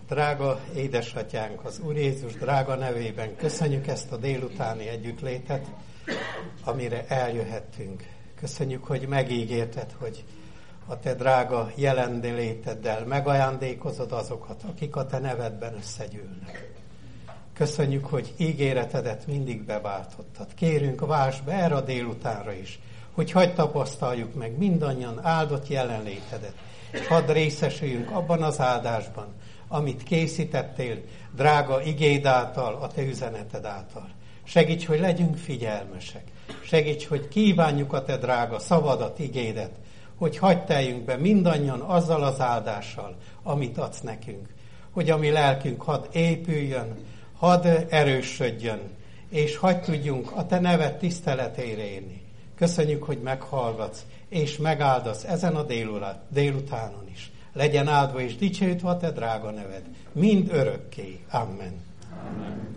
Drága édesatyánk, az Úr Jézus drága nevében köszönjük ezt a délutáni együttlétet, amire eljöhettünk. Köszönjük, hogy megígérted, hogy a te drága jelenléteddel megajándékozod azokat, akik a te nevedben összegyűlnek. Köszönjük, hogy ígéretedet mindig beváltottad. Kérünk, válts be erre a délutánra is, hogy hadd tapasztaljuk meg mindannyian áldott jelenlétedet, és hadd részesüljünk abban az áldásban, amit készítettél drága igéd által, a te üzeneted által. Segíts, hogy legyünk figyelmesek. Segíts, hogy kívánjuk a te drága szavadat, igédet, hogy hadd teljünk be mindannyian azzal az áldással, amit adsz nekünk. Hogy a mi lelkünk hadd épüljön, hadd erősödjön, és hadd tudjunk a te neved tiszteletére érni. Köszönjük, hogy meghallgatsz, és megáldasz ezen a délutánon is. Legyen áldva és dicsőítve a te drága neved, mind örökké. Amen. Amen.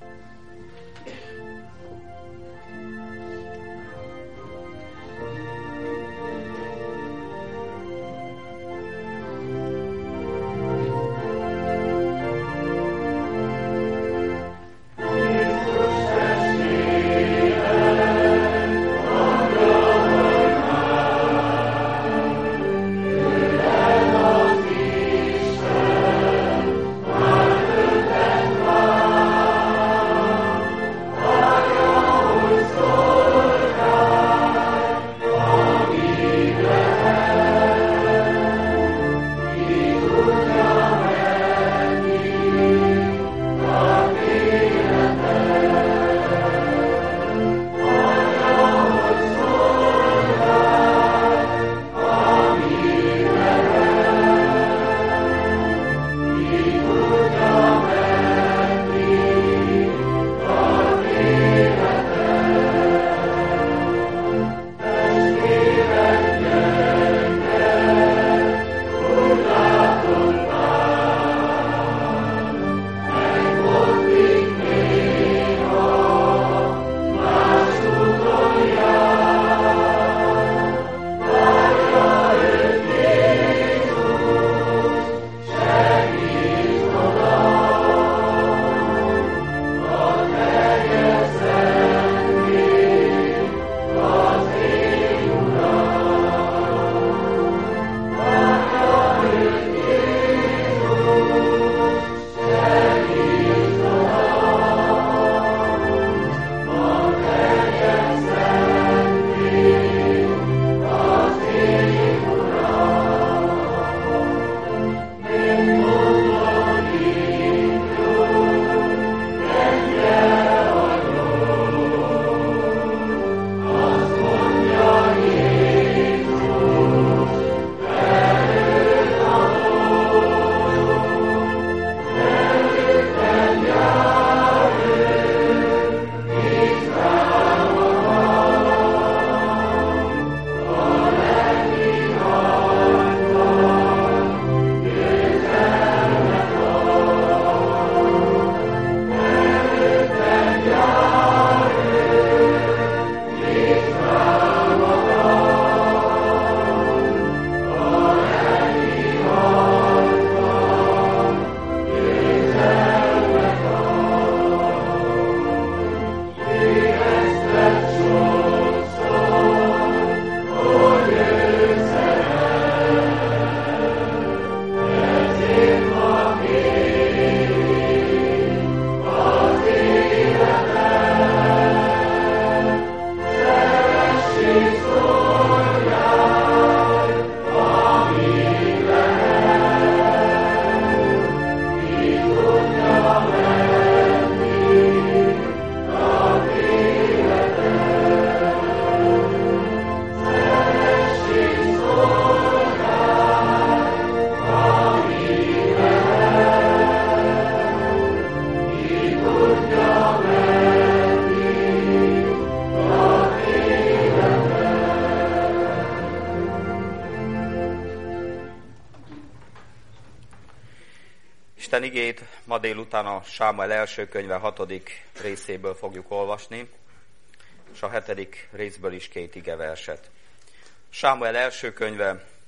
Isten igét ma délután a Sámuel első könyve 6. részéből fogjuk olvasni, és a 7. részből is 2 igeverset. Sámuel első könyve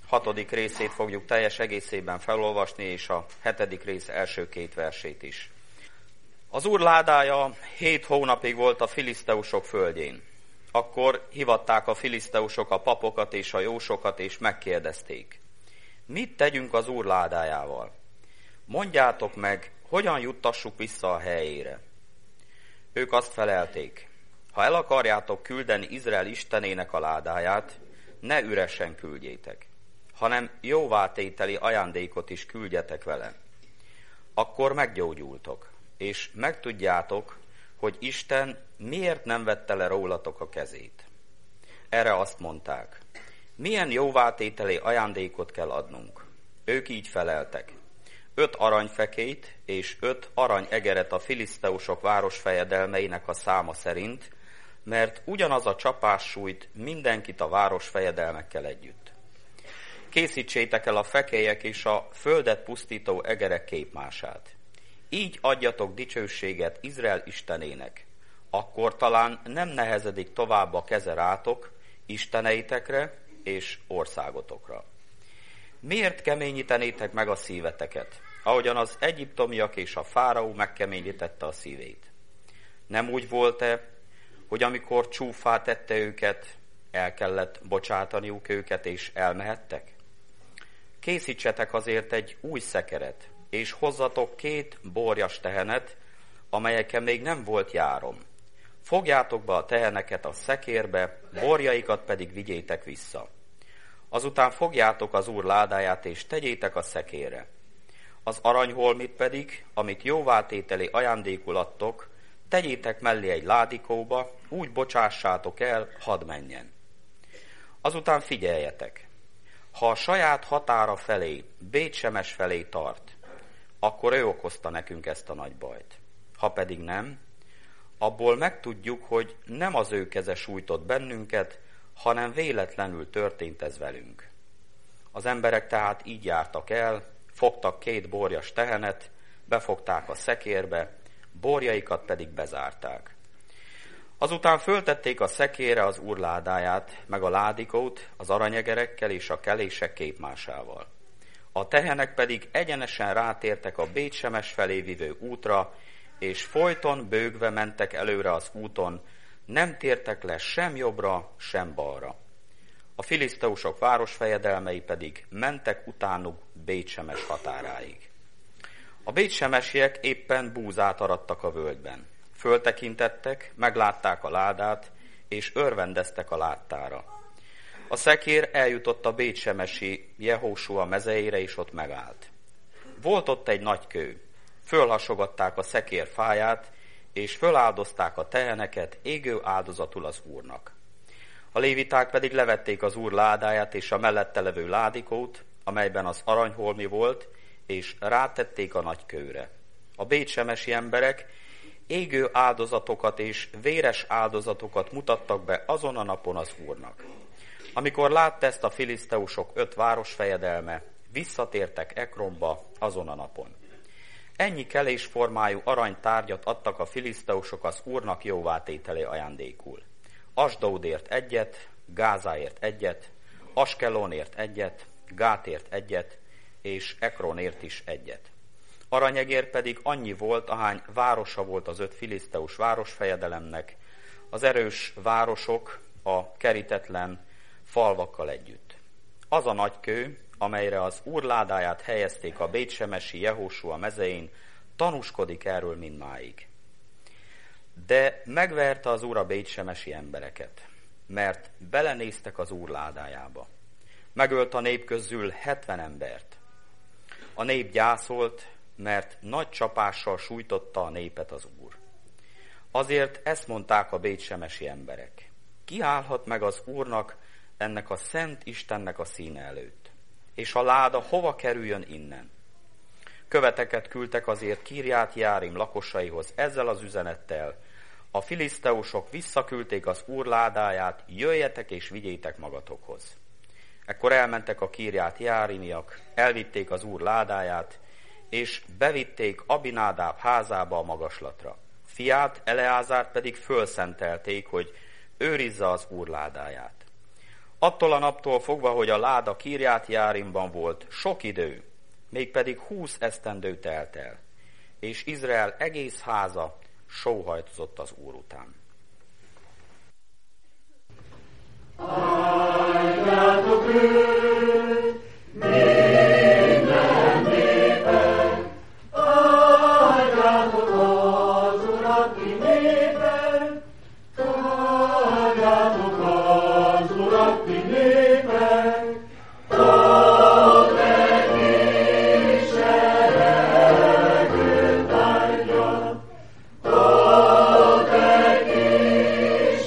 6. részét fogjuk teljes egészében felolvasni, és a 7. rész első 2 versét is. Az Úr ládája 7 hónapig volt a filiszteusok földjén. Akkor hivatták a filiszteusok a papokat és a jósokat, és megkérdezték: mit tegyünk az Úr ládájával? Mondjátok meg, hogyan juttassuk vissza a helyére. Ők azt felelték: ha el akarjátok küldeni Izrael istenének a ládáját, ne üresen küldjétek, hanem jóvátételi ajándékot is küldjetek vele. Akkor meggyógyultok, és megtudjátok, hogy Isten miért nem vette le rólatok a kezét. Erre azt mondták: milyen jóvátételi ajándékot kell adnunk? Ők így feleltek: 5 aranyfekélyt és 5 aranyegeret a filiszteusok városfejedelmeinek a száma szerint, mert ugyanaz a csapás sújt mindenkit a városfejedelmekkel együtt. Készítsétek el a fekélyek és a földet pusztító egerek képmását. Így adjatok dicsőséget Izrael istenének. Akkor talán nem nehezedik tovább a keze rátok, isteneitekre és országotokra. Miért keményítenétek meg a szíveteket, ahogyan az egyiptomiak és a fáraó megkeményítette a szívét? Nem úgy volt-e, hogy amikor csúffá tette őket, el kellett bocsátaniuk őket, és elmehettek? Készítsetek azért egy új szekeret, és hozzatok 2 borjas tehenet, amelyeken még nem volt járom. Fogjátok be a teheneket a szekérbe, borjaikat pedig vigyétek vissza. Azután fogjátok az Úr ládáját, és tegyétek a szekérre. Az aranyholmit pedig, amit jóvátételi ajándékul adtok, tegyétek mellé egy ládikóba, úgy bocsássátok el, hadd menjen. Azután figyeljetek, ha a saját határa felé, Bétsemes felé tart, akkor ő okozta nekünk ezt a nagy bajt. Ha pedig nem, abból megtudjuk, hogy nem az ő keze sújtott bennünket, hanem véletlenül történt ez velünk. Az emberek tehát így jártak el, fogtak 2 borjas tehenet, befogták a szekérbe, borjaikat pedig bezárták. Azután föltették a szekérre az Úr ládáját, meg a ládikót az aranyegerekkel és a kelések képmásával. A tehenek pedig egyenesen rátértek a Bétsemes felé vivő útra, és folyton bőgve mentek előre az úton, nem tértek le sem jobbra, sem balra. A filiszteusok városfejedelmei pedig mentek utánuk Bétsemes határáig. A bétsemesiek éppen búzát arattak a völgyben. Föltekintettek, meglátták a ládát, és örvendeztek a láttára. A szekér eljutott a bétsemesi Jehósua mezeire, és ott megállt. Volt ott egy nagy kő. Fölhasogatták a szekér fáját, és föláldozták a teheneket égő áldozatul az Úrnak. A léviták pedig levették az Úr ládáját és a mellette levő ládikót, amelyben az aranyholmi volt, és rátették a nagy kőre. A bétsemesi emberek égő áldozatokat és véres áldozatokat mutattak be azon a napon az Úrnak. Amikor látta ezt a filiszteusok 5 városfejedelme, visszatértek Ekronba azon a napon. Ennyi kelésformájú aranytárgyat adtak a filiszteusok az Úrnak jóvátételi ajándékul. Asdódért 1, Gázáért 1, Askelonért 1, Gátért 1, és Ekronért is 1. Aranyegér pedig annyi volt, ahány városa volt az 5 filiszteus városfejedelemnek, az erős városok a kerítetlen falvakkal együtt. Az a nagy kő, amelyre az Úr ládáját helyezték a bétsemesi Jehósua mezején, tanúskodik erről mindmáig. De megverte az Úr a bétsemesi embereket, mert belenéztek az Úr ládájába. Megölt a nép közül 70 embert. A nép gyászolt, mert nagy csapással sújtotta a népet az Úr. Azért ezt mondták a bétsemesi emberek: ki állhat meg az Úrnak, ennek a szent Istennek a színe előtt? És a láda hova kerüljön innen? Követeket küldtek azért Kirját Jearim lakosaihoz ezzel az üzenettel: a filiszteusok visszaküldték az Úr ládáját, jöjjetek és vigyétek magatokhoz. Ekkor elmentek a Kirját Jearimiak, elvitték az Úr ládáját, és bevitték Abinádáb házába a magaslatra. Fiát, Eleázárt pedig fölszentelték, hogy őrizze az Úr ládáját. Attól a naptól fogva, hogy a láda Kirját Járimban volt, sok idő, mégpedig 20 esztendő telt el, és Izrael egész háza sóhajtozott az Úr után. Áldjátok őt, minden népek, áldjátok az Urat, ti népek, áldjátok az Urat, ti népek, a egész seregőt áldja, a egész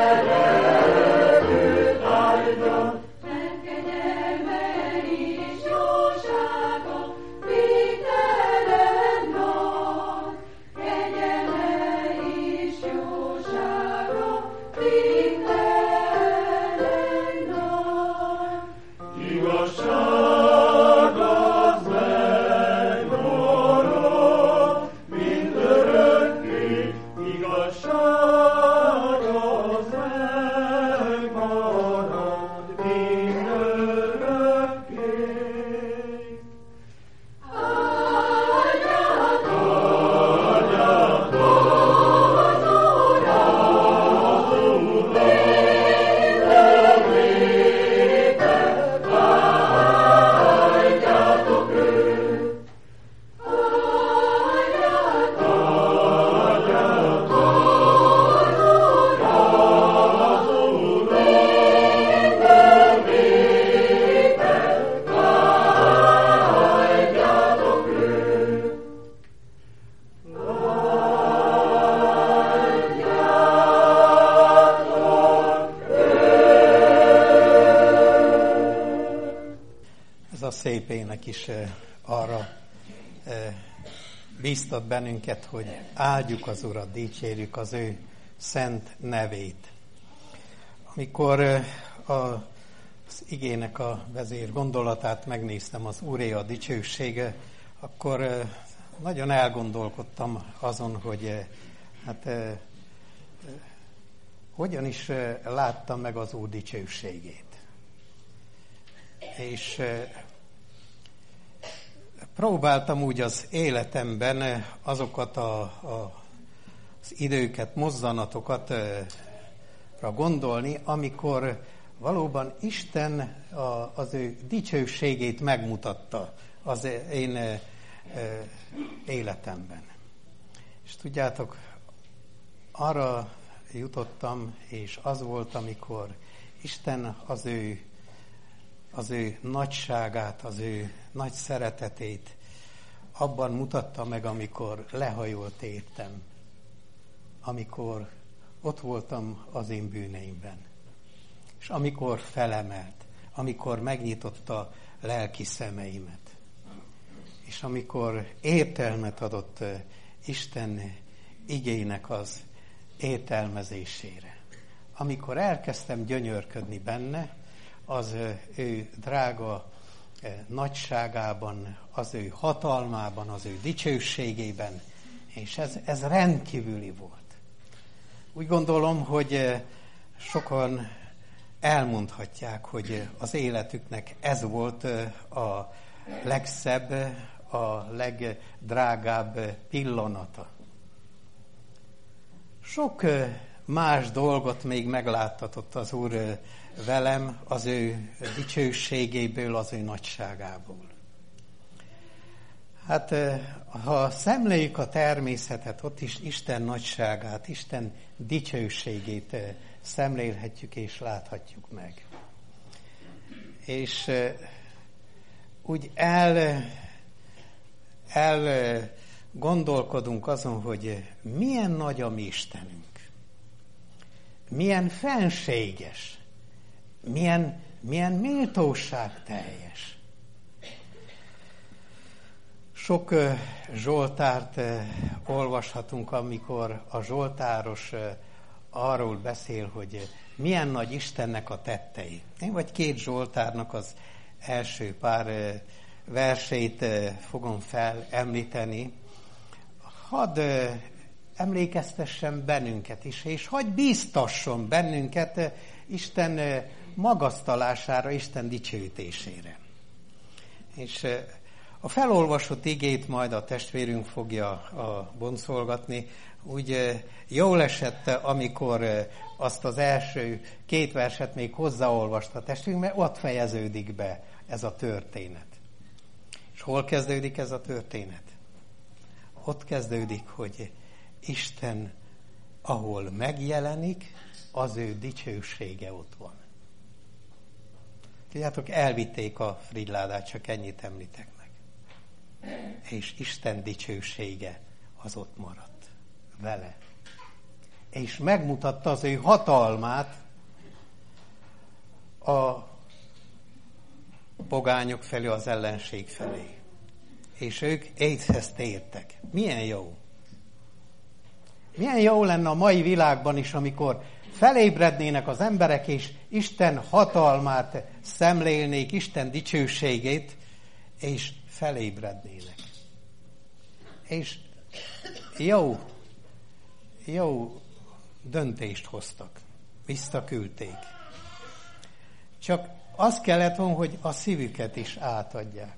seregőt áldja. Mert kegyelme és jósága végtelen nagy, kegyelme és jósága végtelen nagy. Igazság az megmarad mindörökké, igazság az megmarad mindörökké. Ez a szép ének is arra bíztat bennünket, hogy áldjuk az Urat, dicsérjük az ő szent nevét. Amikor az igének a vezér gondolatát megnéztem, az Úré a dicsősége, akkor nagyon elgondolkodtam azon, hogy hogyan is láttam meg az Úr dicsőségét. És próbáltam úgy az életemben azokat az időket, mozzanatokat gondolni, amikor valóban Isten az ő dicsőségét megmutatta az én életemben. És tudjátok, arra jutottam, és az volt, amikor Isten az ő nagyságát, az ő nagy szeretetét abban mutatta meg, amikor lehajolt értem, amikor ott voltam az én bűneimben, és amikor felemelt, amikor megnyitotta lelki szemeimet, és amikor értelmet adott Isten igének az értelmezésére. Amikor elkezdtem gyönyörködni benne, az ő drága nagyságában, az ő hatalmában, az ő dicsőségében, és ez rendkívüli volt. Úgy gondolom, hogy sokan elmondhatják, hogy az életüknek ez volt a legszebb, a legdrágább pillanata. Sok más dolgot még megláttatott az Úr velem az ő dicsőségéből, az ő nagyságából. Hát, ha szemléljük a természetet, ott is Isten nagyságát, Isten dicsőségét szemlélhetjük és láthatjuk meg. És úgy gondolkodunk azon, hogy milyen nagy a mi Istenünk. Milyen fenséges, milyen méltóság teljes. Sok zsoltárt olvashatunk, amikor a zsoltáros arról beszél, hogy milyen nagy Istennek a tettei. Én vagy két zsoltárnak az első pár versét fogom felemlíteni. Hadd emlékeztessen bennünket is, és hadd bíztasson bennünket Isten magasztalására, Isten dicsőítésére. És a felolvasott igét majd a testvérünk fogja boncolgatni. Úgy jól esett, amikor azt az első 2 verset még hozzáolvasta a testvérünk, mert ott fejeződik be ez a történet. És hol kezdődik ez a történet? Ott kezdődik, hogy Isten, ahol megjelenik, az ő dicsősége ott van. Tudjátok, elvitték a Fridládát, csak ennyit említek meg. És Isten dicsősége az ott maradt vele. És megmutatta az ő hatalmát a pogányok felé, az ellenség felé. És ők észhez tértek. Milyen jó! Milyen jó lenne a mai világban is, amikor felébrednének az emberek, és Isten hatalmát szemlélnék, Isten dicsőségét, és felébrednének. És jó döntést hoztak. Visszaküldték. Csak az kellett volna, hogy a szívüket is átadják.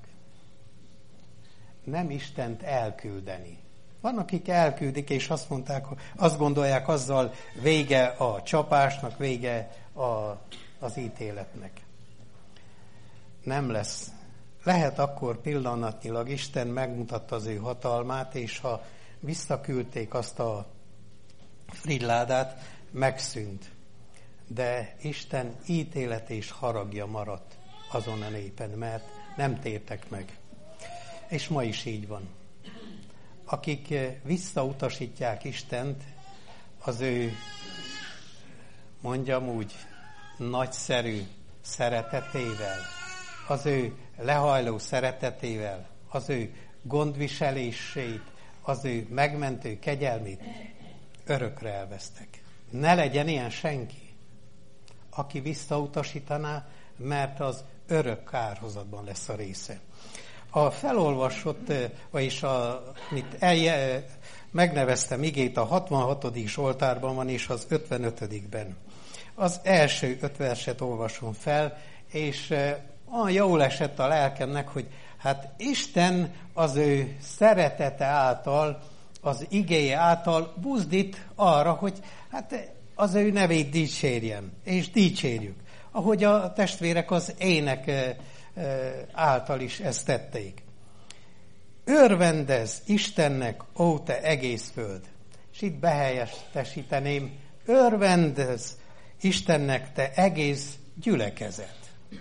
Nem Istent elküldeni. Van, akik elküldik, és azt mondták, azt gondolják, azzal vége a csapásnak, vége az ítéletnek. Nem lesz. Lehet akkor pillanatnyilag Isten megmutatta az ő hatalmát, és ha visszaküldték azt a Fridládát, megszűnt. De Isten ítélet és haragja maradt azon a népen, mert nem tértek meg. És ma is így van. Akik visszautasítják Istent, az ő, mondjam úgy, nagyszerű szeretetével, az ő lehajló szeretetével, az ő gondviselését, az ő megmentő kegyelmét örökre elvesztek. Ne legyen ilyen senki, aki visszautasítaná, mert az örök kárhozatban lesz a része. A felolvasott, vagyis amit megneveztem igét, a 66. Zsoltárban van, és az 55-ben. Az első 5 verset olvasom fel, és olyan jól esett a lelkemnek, hogy hát Isten az ő szeretete által, az igéje által buzdít arra, hogy hát az ő nevét dicsérjem, és dicsérjük. Ahogy a testvérek az ének által is ezt tették. Örvendezz Istennek, ó te egész föld. És itt behelyettesíteném, örvendezz Istennek, te egész gyülekezet.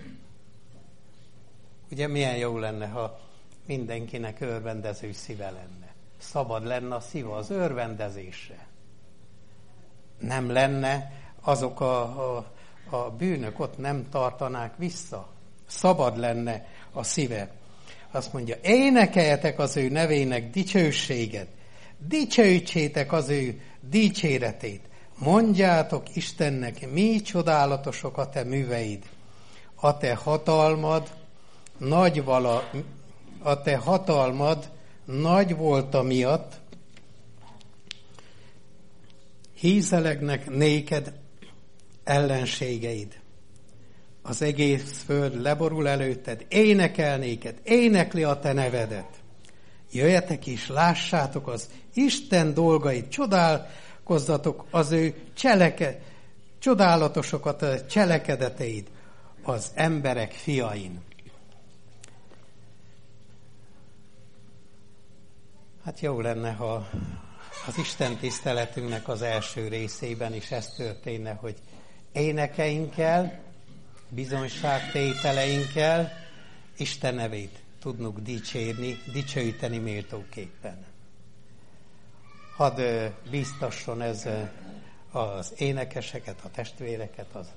Ugye milyen jó lenne, ha mindenkinek örvendező szíve lenne. Szabad lenne a szíve az örvendezésre. Nem lenne, azok a bűnök ott nem tartanák vissza. Szabad lenne a szíve. Azt mondja, énekeljetek az ő nevének dicsőséget, dicsőítsétek az ő dicséretét, mondjátok Istennek, mi csodálatosok a te műveid, a te hatalmad nagy volt miatt, hízelegnek néked ellenségeid. Az egész föld leborul előtted, énekel néked, énekli a te nevedet. Jöjjetek és lássátok az Isten dolgait, csodálkozzatok az ő csodálatosokat a cselekedeteid az emberek fiain. Hát jó lenne, ha az Isten tiszteletünknek az első részében is ez történne, hogy énekeinkkel, bizonyságtételeinkkel Isten nevét tudnunk dicsőíteni méltóképpen. Hadd biztasson ez az énekeseket, a testvéreket, a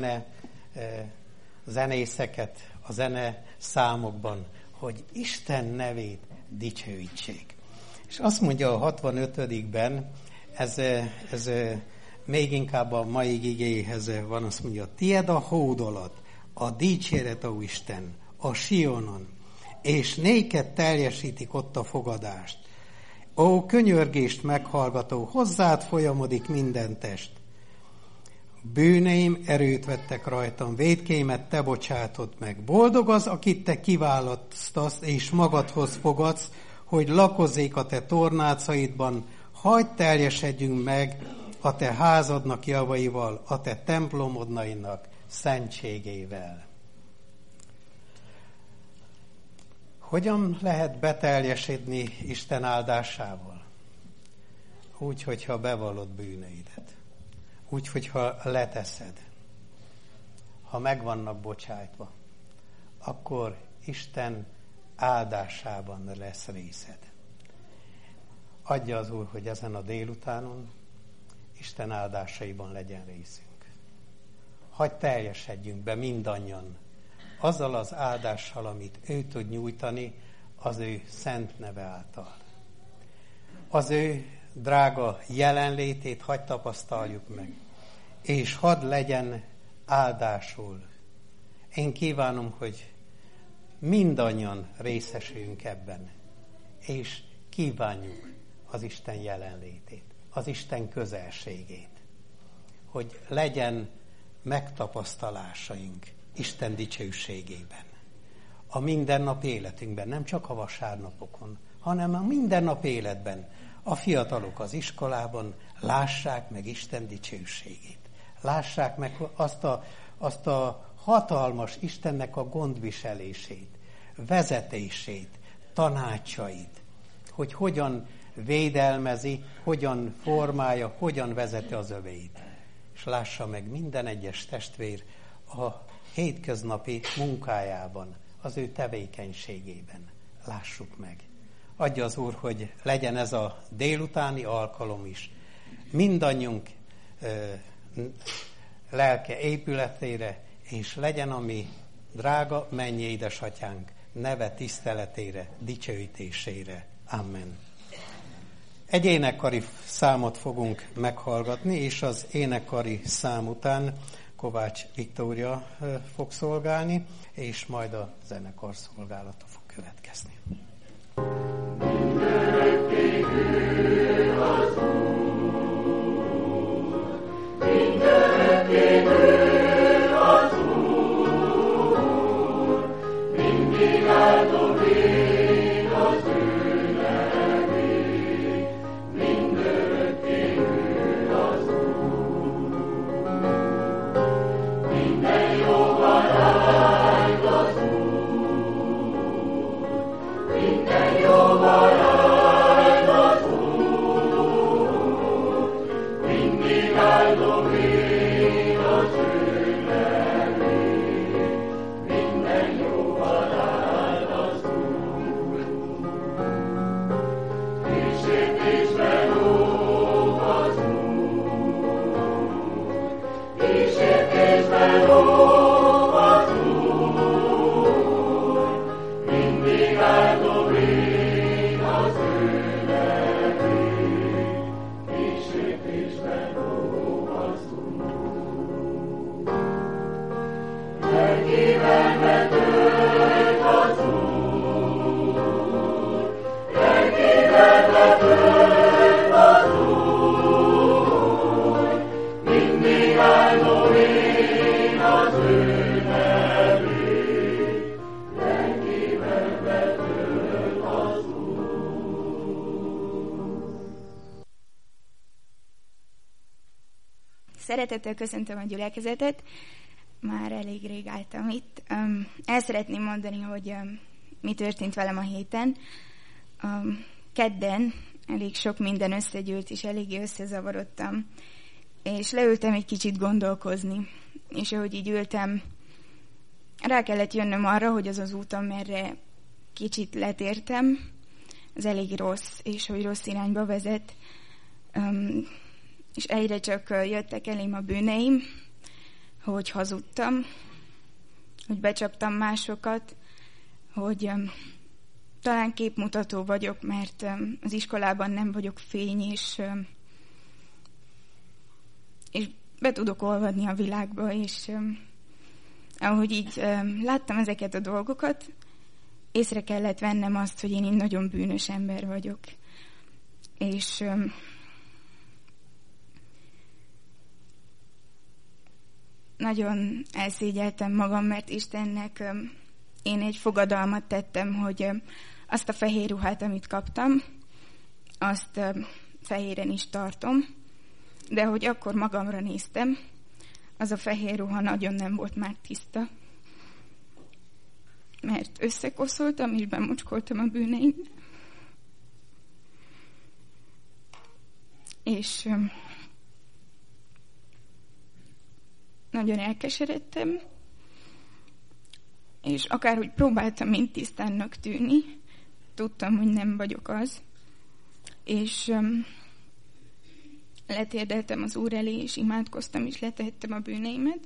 zenészeket, a zene számokban, hogy Isten nevét dicsőítsék. És azt mondja a 65-ben, ez még inkább a mai igéhez van, azt mondja, tied a hódolat, a dicséret, ó Isten, a Sionon, és néked teljesítik ott a fogadást. Ó, könyörgést meghallgató, hozzád folyamodik minden test. Bűneim erőt vettek rajtam, vétkéimet te bocsátod meg. Boldog az, akit te kiválasztasz, és magadhoz fogadsz, hogy lakozzék a te tornácaidban, hagyd teljesedjünk meg a te házadnak javaival, a te templomodnainak szentségével. Hogyan lehet beteljesedni Isten áldásával? Úgy, hogyha bevallod bűneidet. Úgy, hogyha leteszed. Ha meg vannak bocsájtva, akkor Isten áldásában lesz részed. Adja az Úr, hogy ezen a délutánon Isten áldásaiban legyen részünk. Hadd teljesedjünk be mindannyian azzal az áldással, amit ő tud nyújtani az ő szent neve által. Az ő drága jelenlétét hadd tapasztaljuk meg, és hadd legyen áldásul. Én kívánom, hogy mindannyian részesüljünk ebben, és kívánjuk az Isten jelenlétét, az Isten közelségét, hogy legyen megtapasztalásaink Isten dicsőségében. A mindennap életünkben, nem csak a vasárnapokon, hanem a mindennap életben. A fiatalok az iskolában lássák meg Isten dicsőségét. Lássák meg azt a hatalmas Istennek a gondviselését, vezetését, tanácsait, hogy hogyan védelmezi, hogyan formálja, hogyan vezeti az övéit. És lássa meg minden egyes testvér a hétköznapi munkájában, az ő tevékenységében. Lássuk meg. Adja az Úr, hogy legyen ez a délutáni alkalom is mindannyiunk lelke épületére, és legyen a mi drága mennyi édesatyánk neve tiszteletére, dicsőítésére. Amen. Egy énekkari számot fogunk meghallgatni, és az énekkari szám után Kovács Viktória fog szolgálni, és majd a zenekar szolgálata fog következni. Szeretettel köszöntöm a gyülekezetet, már elég rég álltam itt. El szeretném mondani, hogy mi történt velem a héten. Kedden elég sok minden összegyűlt, és eléggé összezavarodtam. És leültem egy kicsit gondolkozni, és ahogy így ültem, rá kellett jönnöm arra, hogy az az út, amerre kicsit letértem, az elég rossz, és hogy rossz irányba vezet. És egyre csak jöttek elém a bűneim, hogy hazudtam, hogy becsaptam másokat, hogy talán képmutató vagyok, mert az iskolában nem vagyok fény, és be tudok olvadni a világba, és ahogy így láttam ezeket a dolgokat, észre kellett vennem azt, hogy én nagyon bűnös ember vagyok. És nagyon elszégyeltem magam, mert Istennek én egy fogadalmat tettem, hogy azt a fehér ruhát, amit kaptam, azt fehéren is tartom, de hogy akkor magamra néztem, az a fehér ruha nagyon nem volt már tiszta, mert összekoszoltam és bemocskoltam a bűneimbe. És nagyon elkeseredtem, és akárhogy próbáltam mind tisztánnak tűnni, tudtam, hogy nem vagyok az, és letérdeltem az Úr elé, és imádkoztam, és letehettem a bűneimet,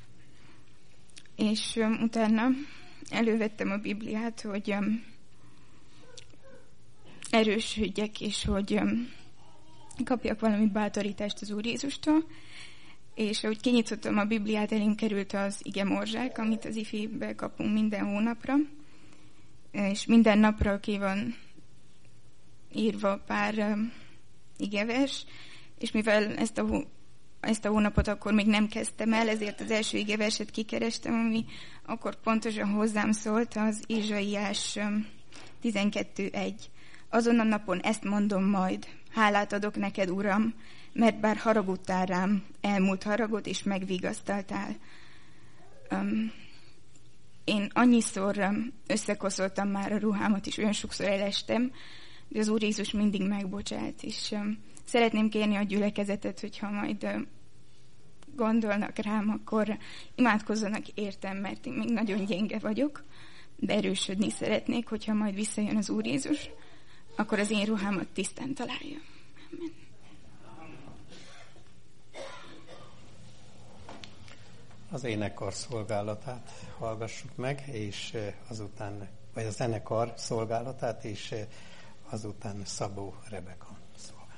és utána elővettem a Bibliát, hogy erősödjek, és hogy kapjak valami bátorítást az Úr Jézustól, és ahogy kinyitottam a Bibliát, elém került az igemorzsák, amit az ifibe kapunk minden hónapra, és minden napra ki van írva pár igevers, és mivel ezt a hónapot akkor még nem kezdtem el, ezért az első igeverset kikerestem, ami akkor pontosan hozzám szólt, az Ézsaiás 12:1. Azon a napon ezt mondom majd, hálát adok neked, Uram, mert bár haragudtál rám, elmúlt haragod, és megvigasztaltál. Én annyiszor összekoszoltam már a ruhámat, és olyan sokszor elestem, de az Úr Jézus mindig megbocsált, és szeretném kérni a gyülekezetet, hogyha majd gondolnak rám, akkor imádkozzanak értem, mert én még nagyon gyenge vagyok, de erősödni szeretnék, hogyha majd visszajön az Úr Jézus, akkor az én ruhámat tisztán találja. Amen. Az énekkar szolgálatát hallgassuk meg, és azután, vagy a zenekar szolgálatát, és azután Szabó Rebeka szolgál.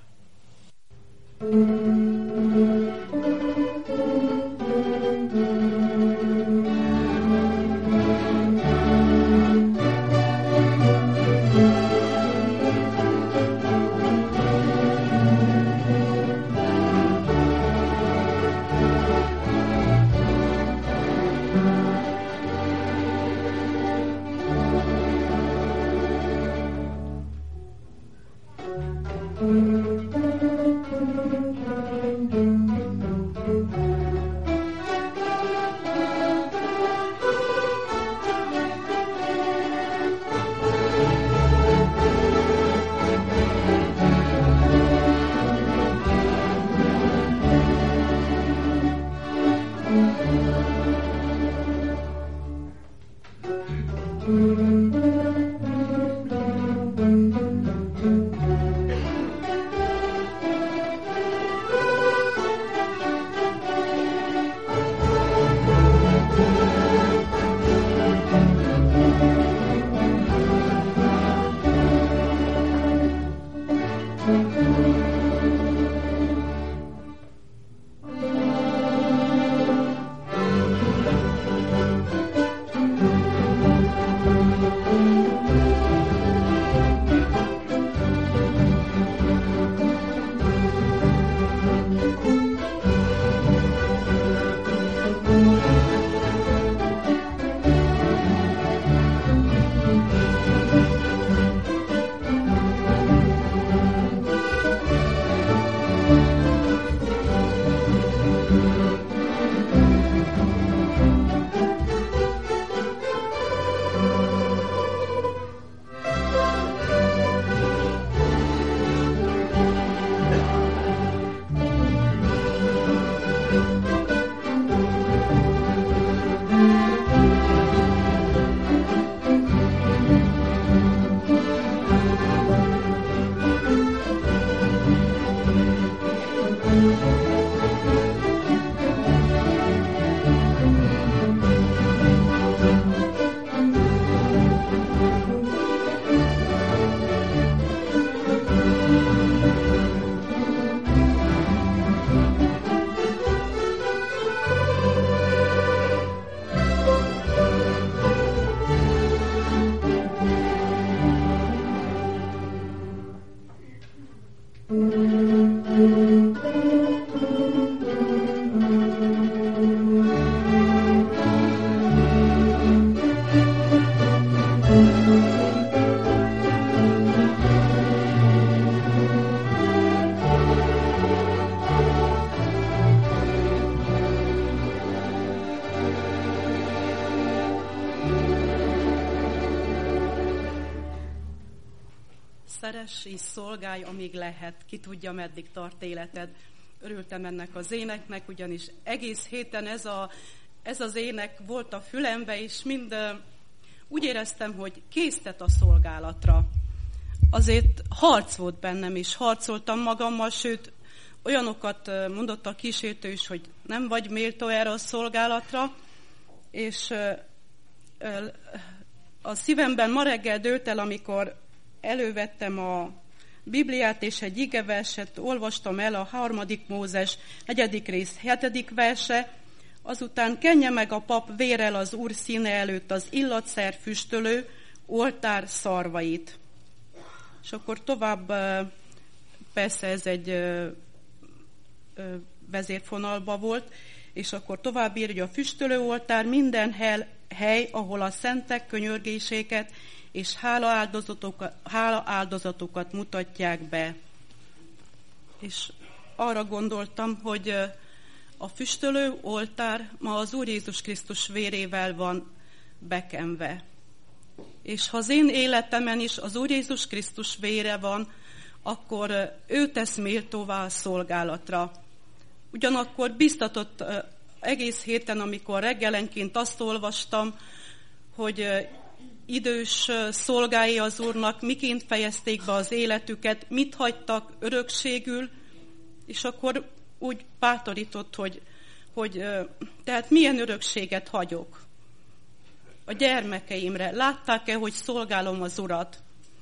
keres és szolgálj, amíg lehet. Ki tudja, meddig tart életed. Örültem ennek az éneknek, ugyanis egész héten ez az ének volt a fülembe, és mind úgy éreztem, hogy késztet a szolgálatra. Azért harc volt bennem, és harcoltam magammal, sőt, olyanokat mondott a kísértő is, hogy nem vagy méltó erre a szolgálatra, és a szívemben ma reggel dőlt el, amikor elővettem a Bibliát, és egy igeverset olvastam el, a 3. Mózes 4. rész 7. verse, azután kenje meg a pap vérrel az Úr színe előtt az illatszer füstölő oltár szarvait. És akkor tovább, persze ez egy vezérfonalba volt, és akkor tovább írja, a füstölő oltár minden hely, ahol a szentek könyörgéséket és hálaáldozatokat mutatják be. És arra gondoltam, hogy a füstölő oltár ma az Úr Jézus Krisztus vérével van bekenve. És ha az én életemen is az Úr Jézus Krisztus vére van, akkor ő tesz méltóvá a szolgálatra. Ugyanakkor biztatott egész héten, amikor reggelenként azt olvastam, hogy idős szolgái az Úrnak miként fejezték be az életüket, mit hagytak örökségül, és akkor úgy bátorított, hogy tehát milyen örökséget hagyok a gyermekeimre. Látták-e, hogy szolgálom az Urat?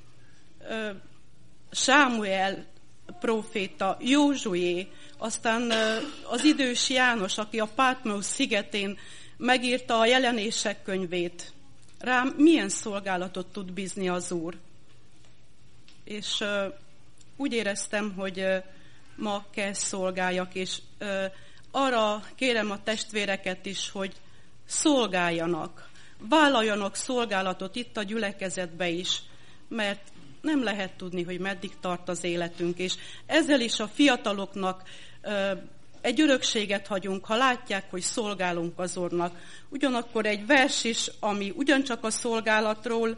Sámuel próféta, Józsué, aztán az idős János, aki a Pátmos szigetén megírta a Jelenések könyvét. Rám milyen szolgálatot tud bízni az Úr? És úgy éreztem, hogy ma kell szolgáljak, és arra kérem a testvéreket is, hogy szolgáljanak, vállaljanak szolgálatot itt a gyülekezetbe is, mert nem lehet tudni, hogy meddig tart az életünk, és ezzel is a fiataloknak egy örökséget hagyunk, ha látják, hogy szolgálunk az Úrnak. Ugyanakkor egy vers is, ami ugyancsak a szolgálatról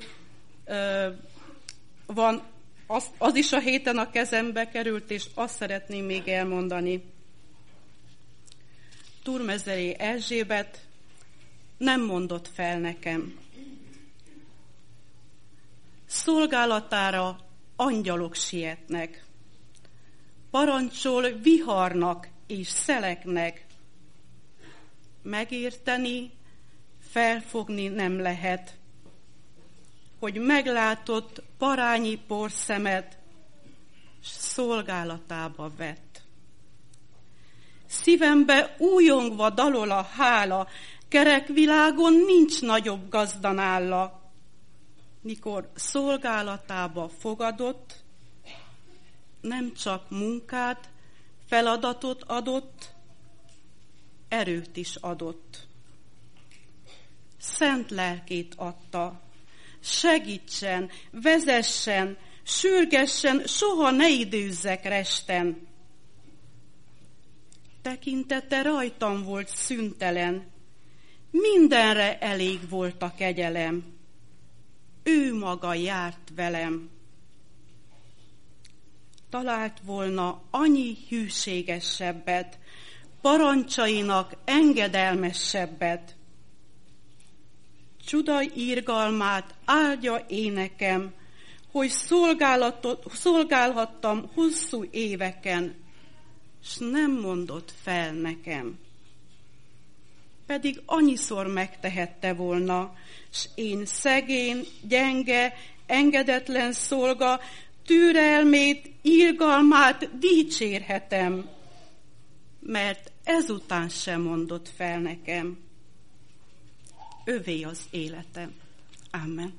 van, az is a héten a kezembe került, és azt szeretném még elmondani. Turmezeré Erzsébet nem mondott fel nekem. Szolgálatára angyalok sietnek. Parancsol viharnak és szeleknek. Megérteni, felfogni nem lehet, hogy meglátott parányi porszemet, s szolgálatába vett. Szívembe újongva dalol a hála, kerek világon nincs nagyobb gazdanálla. Mikor szolgálatába fogadott, nem csak munkát, feladatot adott, erőt is adott. Szent lelkét adta, segítsen, vezessen, sürgessen, soha ne időzzek resten. Tekintete rajtam volt szüntelen, mindenre elég volt a kegyelem. Ő maga járt velem. Talált volna annyi hűségesebbet, parancsainak engedelmesebbet. Csuda irgalmát áldja énekem, hogy szolgálhattam hosszú éveken, s nem mondott fel nekem. Pedig annyiszor megtehette volna, s én szegény, gyenge, engedetlen szolga, türelmét, irgalmát dicsérhetem, mert ezután sem mondott fel nekem. Övé az életem. Amen.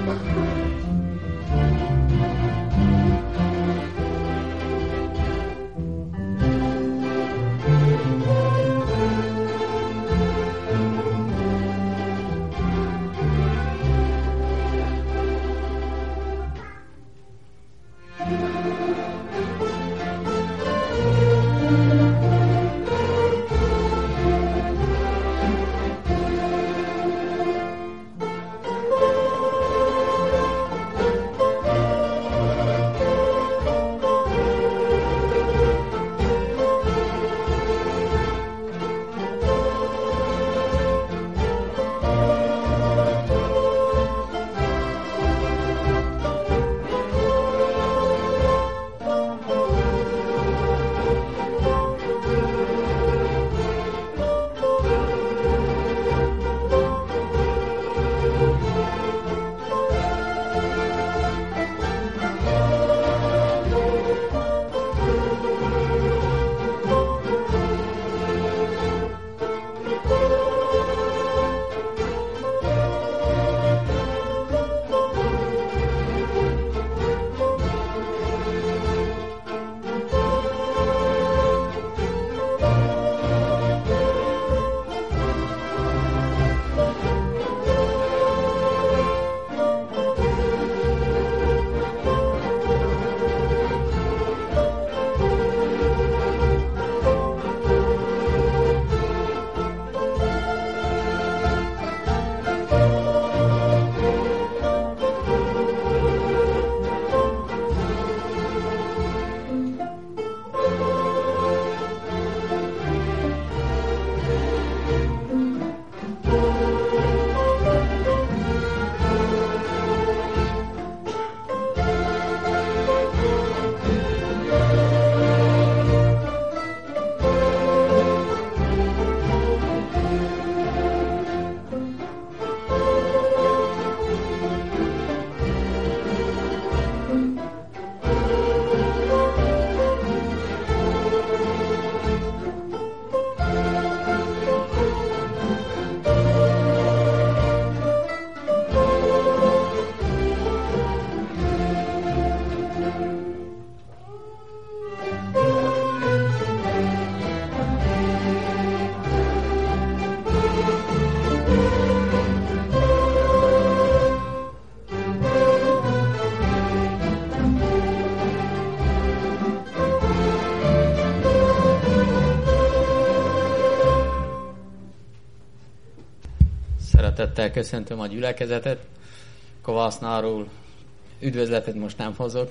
Szeretettel köszöntöm a gyülekezetet. Kovásznáról üdvözletet most nem hozok,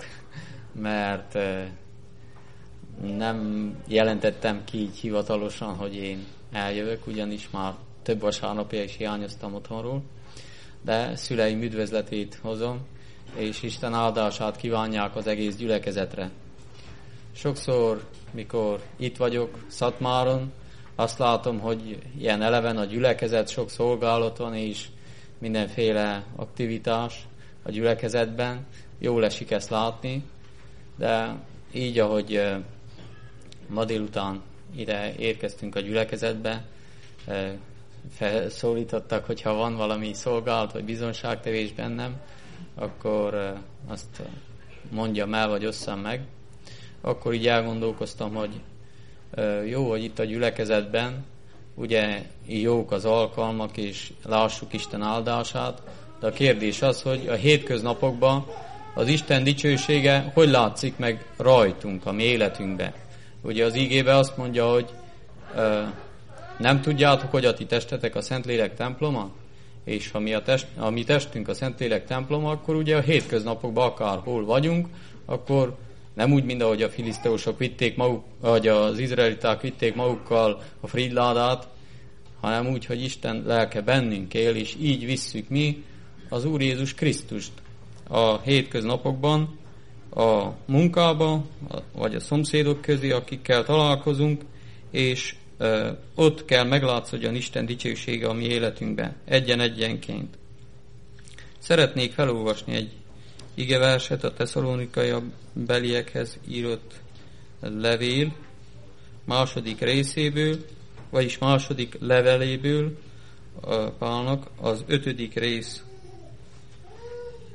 mert nem jelentettem ki így hivatalosan, hogy én eljövök, ugyanis már több vasárnapja is hiányoztam otthonról, de szüleim üdvözletét hozom, és Isten áldását kívánják az egész gyülekezetre. Sokszor, mikor itt vagyok Szatmáron, azt látom, hogy ilyen eleven a gyülekezet, sok szolgálat van, és mindenféle aktivitás a gyülekezetben. Jól esik ezt látni, de így, ahogy ma délután ide érkeztünk a gyülekezetbe, felszólítottak, hogyha van valami szolgálat vagy bizonságtevés bennem, akkor azt mondjam el, vagy osszam meg. Akkor így elgondolkoztam, hogy jó, hogy itt a gyülekezetben ugye jók az alkalmak, és lássuk Isten áldását, de a kérdés az, hogy a hétköznapokban az Isten dicsősége hogy látszik meg rajtunk, a mi életünkben. Ugye az ígében azt mondja, hogy nem tudjátok, hogy a ti testetek a Szentlélek temploma? És ha a mi testünk a Szentlélek temploma, akkor ugye a hétköznapokban akárhol vagyunk, akkor nem úgy, mint ahogy a filiszteusok vitték maguk, vagy az izraeliták vitték magukkal a frídládát, hanem úgy, hogy Isten lelke bennünk él, és így visszük mi az Úr Jézus Krisztust a hétköznapokban, a munkába, vagy a szomszédok közé, akikkel találkozunk, és ott kell meglátszódjon Isten dicsősége a mi életünkben, egyen-egyenként. Szeretnék felolvasni egy igeverset a Tesszalonikai beliekhez írott levél második részéből, vagyis második leveléből Pálnak az 5. rész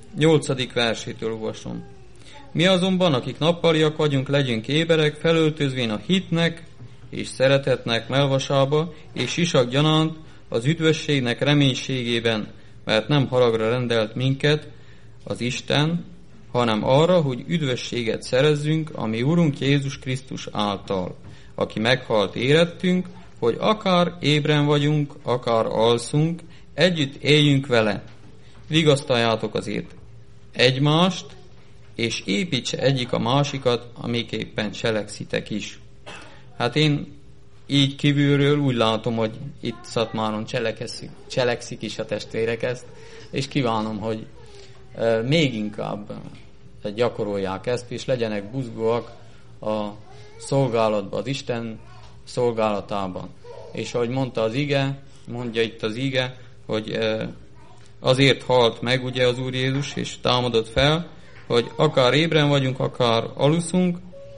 8. versétől olvasom. Mi azonban, akik nappaliak vagyunk, legyünk éberek, felöltözvén a hitnek és szeretetnek melvasába, és isak gyanánt az üdvösségnek reménységében, mert nem haragra rendelt minket az Isten, hanem arra, hogy üdvösséget szerezzünk, ami Urunk Jézus Krisztus által, aki meghalt érettünk, hogy akár ébren vagyunk, akár alszunk, együtt éljünk vele. Vigasztaljátok azért egymást, és építse egyik a másikat, amiképpen cselekszitek is. Hát én így kívülről úgy látom, hogy itt Szatmáron cselekszik is a testvérek ezt, és kívánom, hogy még inkább gyakorolják ezt, és legyenek buzgóak a szolgálatban, az Isten szolgálatában. És ahogy mondta az ige, mondja itt az ige, hogy azért halt meg ugye az Úr Jézus, és támadott fel, hogy akár ébren vagyunk, akár aluszunk,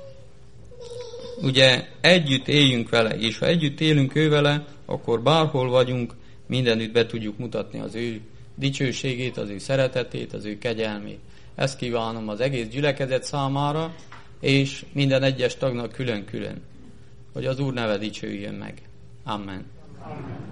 ugye együtt éljünk vele, és ha együtt élünk ő vele, akkor bárhol vagyunk, mindenütt be tudjuk mutatni az ő dicsőségét, az ő szeretetét, az ő kegyelmét. Ezt kívánom az egész gyülekezet számára, és minden egyes tagnak külön-külön, hogy az Úr neve dicsőjön meg. Amen. Amen.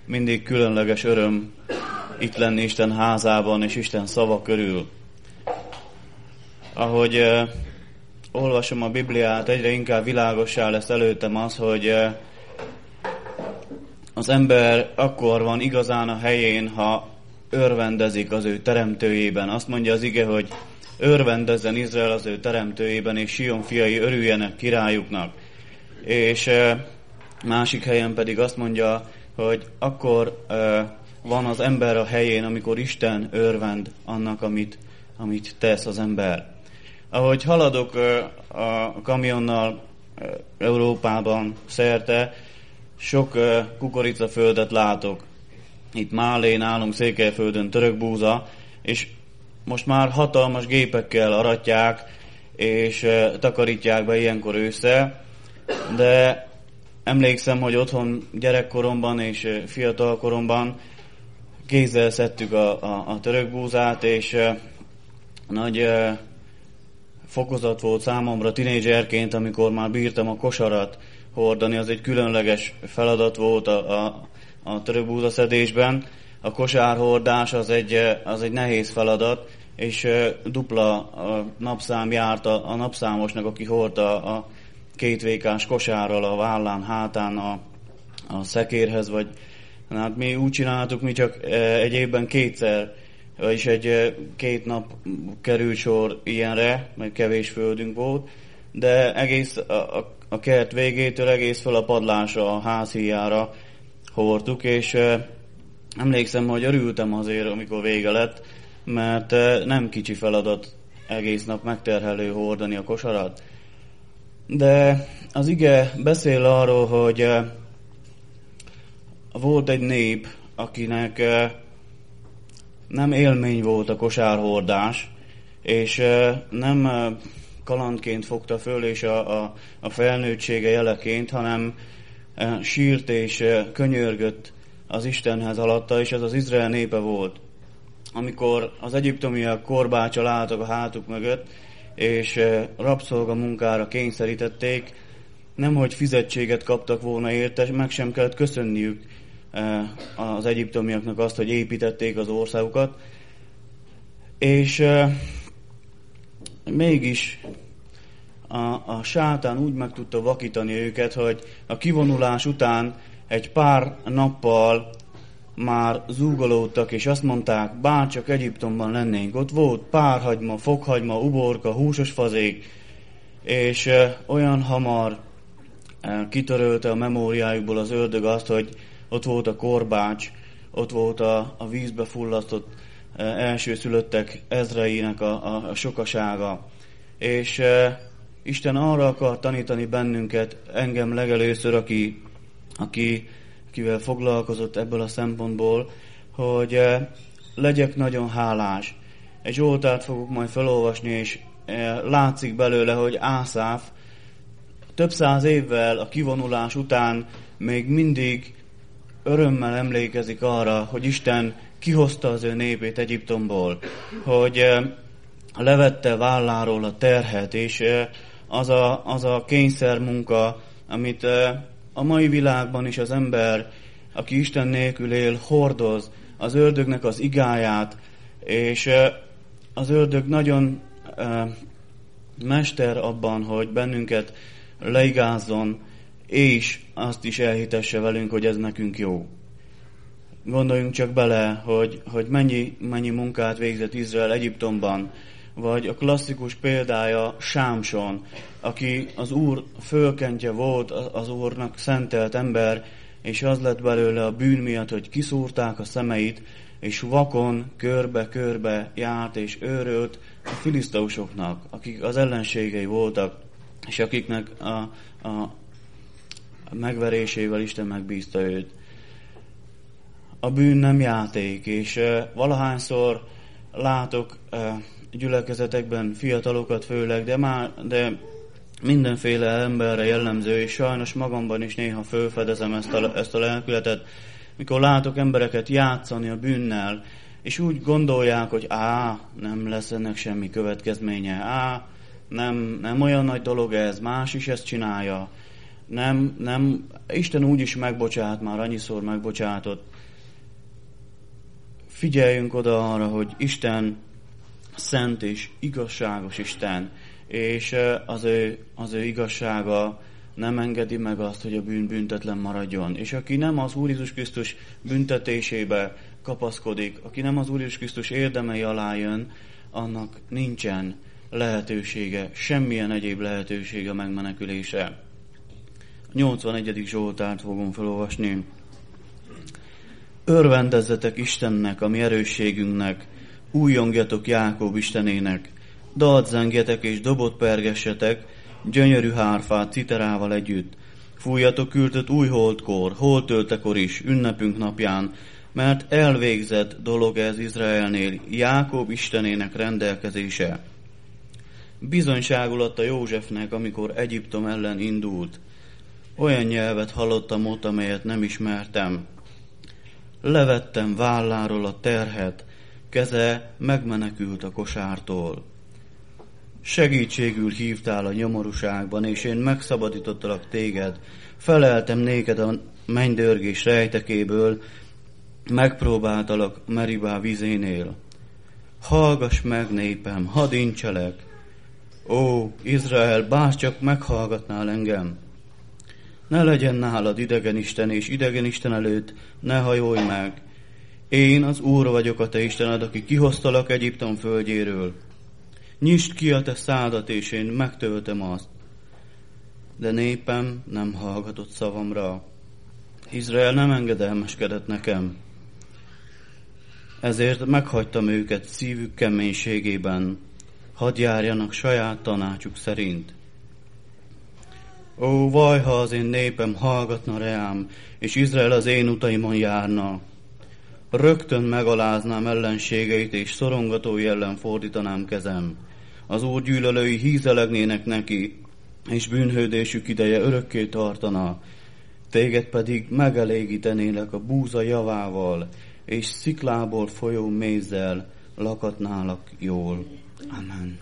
mindig különleges öröm itt lenni Isten házában és Isten szava körül. Ahogy olvasom a Bibliát, egyre inkább világossá lesz előttem az, hogy az ember akkor van igazán a helyén, ha örvendezik az ő teremtőjében. Azt mondja az ige, hogy örvendezzen Izrael az ő teremtőjében, és Sion fiai örüljenek királyuknak. És másik helyen pedig azt mondja, hogy akkor van az ember a helyén, amikor Isten örvend annak, amit tesz az ember. Ahogy haladok a kamionnal Európában szerte, sok kukoricaföldet látok. Itt Málé, nálunk Székelyföldön törökbúza, és most már hatalmas gépekkel aratják, és takarítják be ilyenkor ősszel, de emlékszem, hogy otthon gyerekkoromban és fiatalkoromban kézzel szedtük a törökbúzát, és nagy fokozat volt számomra tinédzserként, amikor már bírtam a kosarat hordani. Az egy különleges feladat volt a törökbúzaszedésben. A kosárhordás az egy nehéz feladat, és dupla napszám járt a napszámosnak, aki hordta a 2 vékás kosárral a vállán, hátán a szekérhez, vagy hát mi úgy csináltuk, mi csak egy évben 2-szer, vagyis 2 nap került sor ilyenre, mert kevés földünk volt, de egész a kert végétől egész föl a padlásra, a házhíjára hordtuk, és emlékszem, hogy örültem azért, amikor vége lett, mert nem kicsi feladat egész nap megterhelő hordani a kosarat. De az ige beszél arról, hogy volt egy nép, akinek nem élmény volt a kosárhordás, és nem kalandként fogta föl, és a felnőttsége jeleként, hanem sírt és könyörgött az Istenhez alatta, és ez az Izrael népe volt. Amikor az egyiptomiak korbáccsal álltak a hátuk mögött, és rabszolgamunkára kényszerítették, nemhogy fizetséget kaptak volna érte, meg sem kellett köszönniük az egyiptomiaknak azt, hogy építették az országukat, és mégis a sátán úgy meg tudta vakítani őket, hogy a kivonulás után egy pár nappal már zúgolódtak, és azt mondták, bárcsak Egyiptomban lennénk. Ott volt párhagyma, fokhagyma, uborka, húsos fazék, és olyan hamar kitörölte a memóriájukból az ördög azt, hogy ott volt a korbács, ott volt a vízbe fullasztott elsőszülöttek ezreinek a sokasága. És Isten arra akar tanítani bennünket, engem legelőször, akivel foglalkozott ebből a szempontból, hogy legyek nagyon hálás. Egy Zsoltárt fogok majd felolvasni, és látszik belőle, hogy Ászáf több száz évvel a kivonulás után még mindig örömmel emlékezik arra, hogy Isten kihozta az ő népét Egyiptomból, hogy levette válláról a terhet, és az a kényszermunka, amit a mai világban is az ember, aki Isten nélkül él, hordoz, az ördögnek az igáját, és az ördög nagyon mester abban, hogy bennünket leigázzon, és azt is elhitesse velünk, hogy ez nekünk jó. Gondoljunk csak bele, hogy mennyi munkát végzett Izrael Egyiptomban, vagy a klasszikus példája Sámson, aki az Úr fölkentje volt, az Úrnak szentelt ember, és az lett belőle a bűn miatt, hogy kiszúrták a szemeit, és vakon körbe-körbe járt és őrölt a filiszteusoknak, akik az ellenségei voltak, és akiknek a megverésével Isten megbízta őt. A bűn nem játék, és valahányszor látok gyülekezetekben fiatalokat főleg, de mindenféle emberre jellemző, és sajnos magamban is néha felfedezem ezt a lelkületet, mikor látok embereket játszani a bűnnel, és úgy gondolják, hogy nem lesz ennek semmi következménye, nem olyan nagy dolog ez, más is ezt csinálja, nem, Isten úgy is megbocsát, már annyiszor megbocsátott, Figyeljünk oda arra, hogy Isten szent és igazságos Isten, és az ő igazsága nem engedi meg azt, hogy a bűn büntetlen maradjon. És aki nem az Úr Jézus Krisztus büntetésébe kapaszkodik, aki nem az Úr Jézus Krisztus érdemei alá jön, annak nincsen lehetősége, semmilyen egyéb lehetősége megmenekülésre. A 81. Zsoltárt fogom felolvasni. Örvendezzetek Istennek, a mi erősségünknek, újjongjatok Jákob Istenének, dalt zengjetek és dobot pergessetek, gyönyörű hárfát citerával együtt. Fújjatok kürtöt új holdkor, holdtöltekor is, ünnepünk napján, mert elvégzett dolog ez Izraelnél, Jákob Istenének rendelkezése. Bizonyságul adta Józsefnek, amikor Egyiptom ellen indult. Olyan nyelvet hallottam ott, amelyet nem ismertem. Levettem válláról a terhet, keze megmenekült a kosártól. Segítségül hívtál a nyomorúságban, és én megszabadítottalak téged. Feleltem néked a mennydörgés rejtekéből, megpróbáltalak Meribá vizénél. Hallgass meg, népem, hadd incselek. Ó, Izrael, bárcsak meghallgatnál engem. Ne legyen nálad idegenisten, és idegenisten előtt ne hajolj meg. Én az Úr vagyok, a te Istened, aki kihoztalak Egyiptom földjéről. Nyisd ki a te szádat, és én megtöltöm azt. De népem nem hallgatott szavamra. Izrael nem engedelmeskedett nekem. Ezért meghagytam őket szívük keménységében, hadd járjanak saját tanácsuk szerint. Ó, vaj, ha az én népem hallgatna reám, és Izrael az én utaimon járna. Rögtön megaláznám ellenségeit, és szorongatói ellen fordítanám kezem. Az Úr gyűlölői hízelegnének neki, és bűnhődésük ideje örökké tartana. Téged pedig megelégítenélek a búza javával, és sziklából folyó mézzel lakatnálak jól. Amen.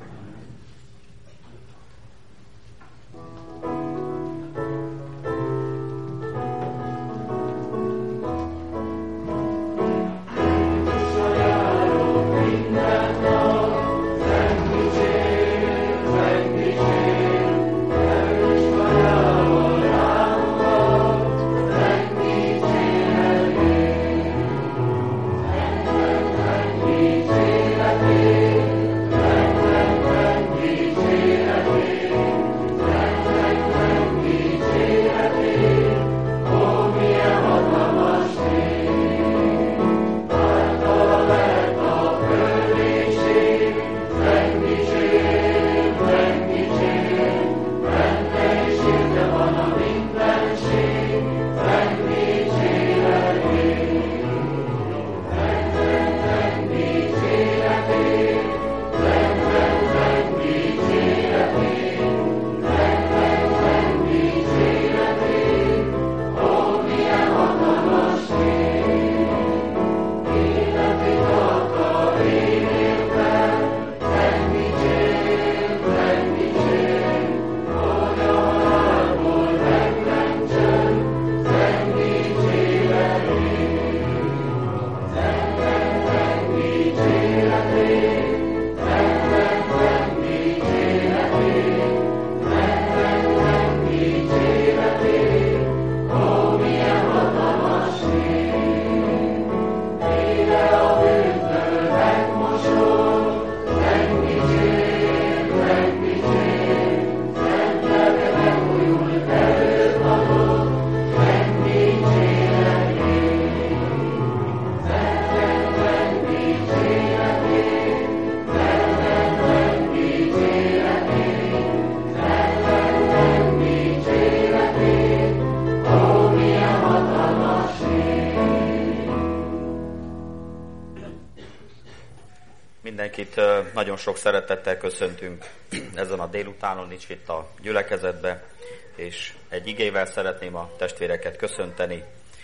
Mindenkit nagyon sok szeretettel köszöntünk ezen a délutánon, nincs itt a gyülekezetbe, és egy igével szeretném a testvéreket köszönteni.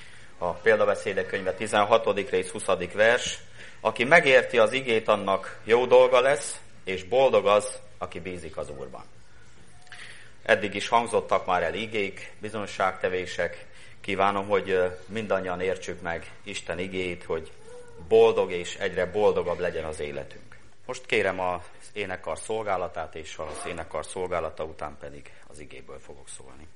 A Példabeszédek könyve 16. rész 20. vers. Aki megérti az igét, annak jó dolga lesz, és boldog az, aki bízik az Úrban. Eddig is hangzottak már el igék, bizonságtevések. Kívánom, hogy mindannyian értsük meg Isten igéjét, hogy boldog és egyre boldogabb legyen az életünk. Most kérem az énekkar szolgálatát, és az énekkar szolgálata után pedig az igéből fogok szólni.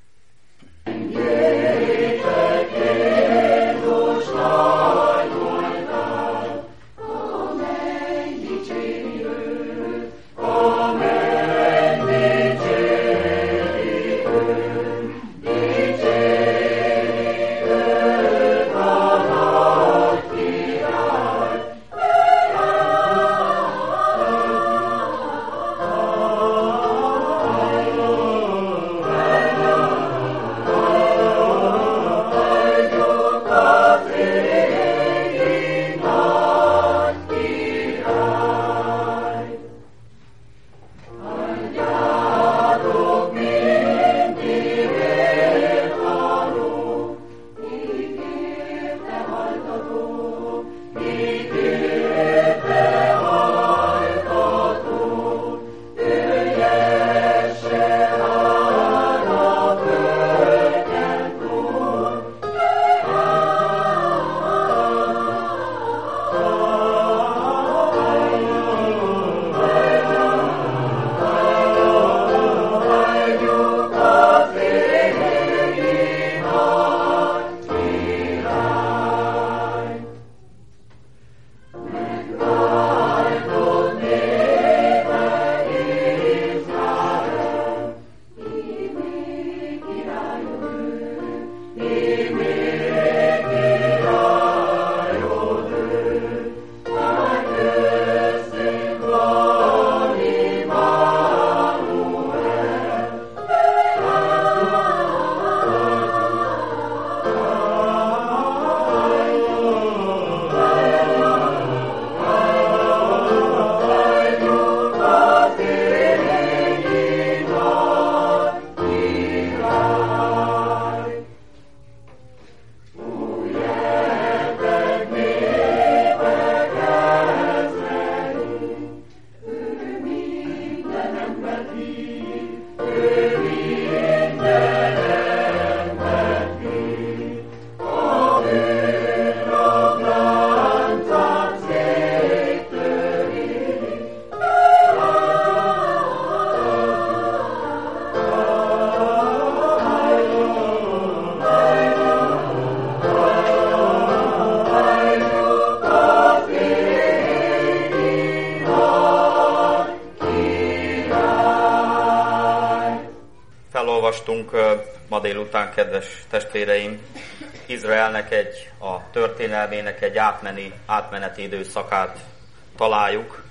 Felolvastunk ma délután, kedves testvéreim, Izraelnek a történelmének egy átmeneti időszakát találjuk,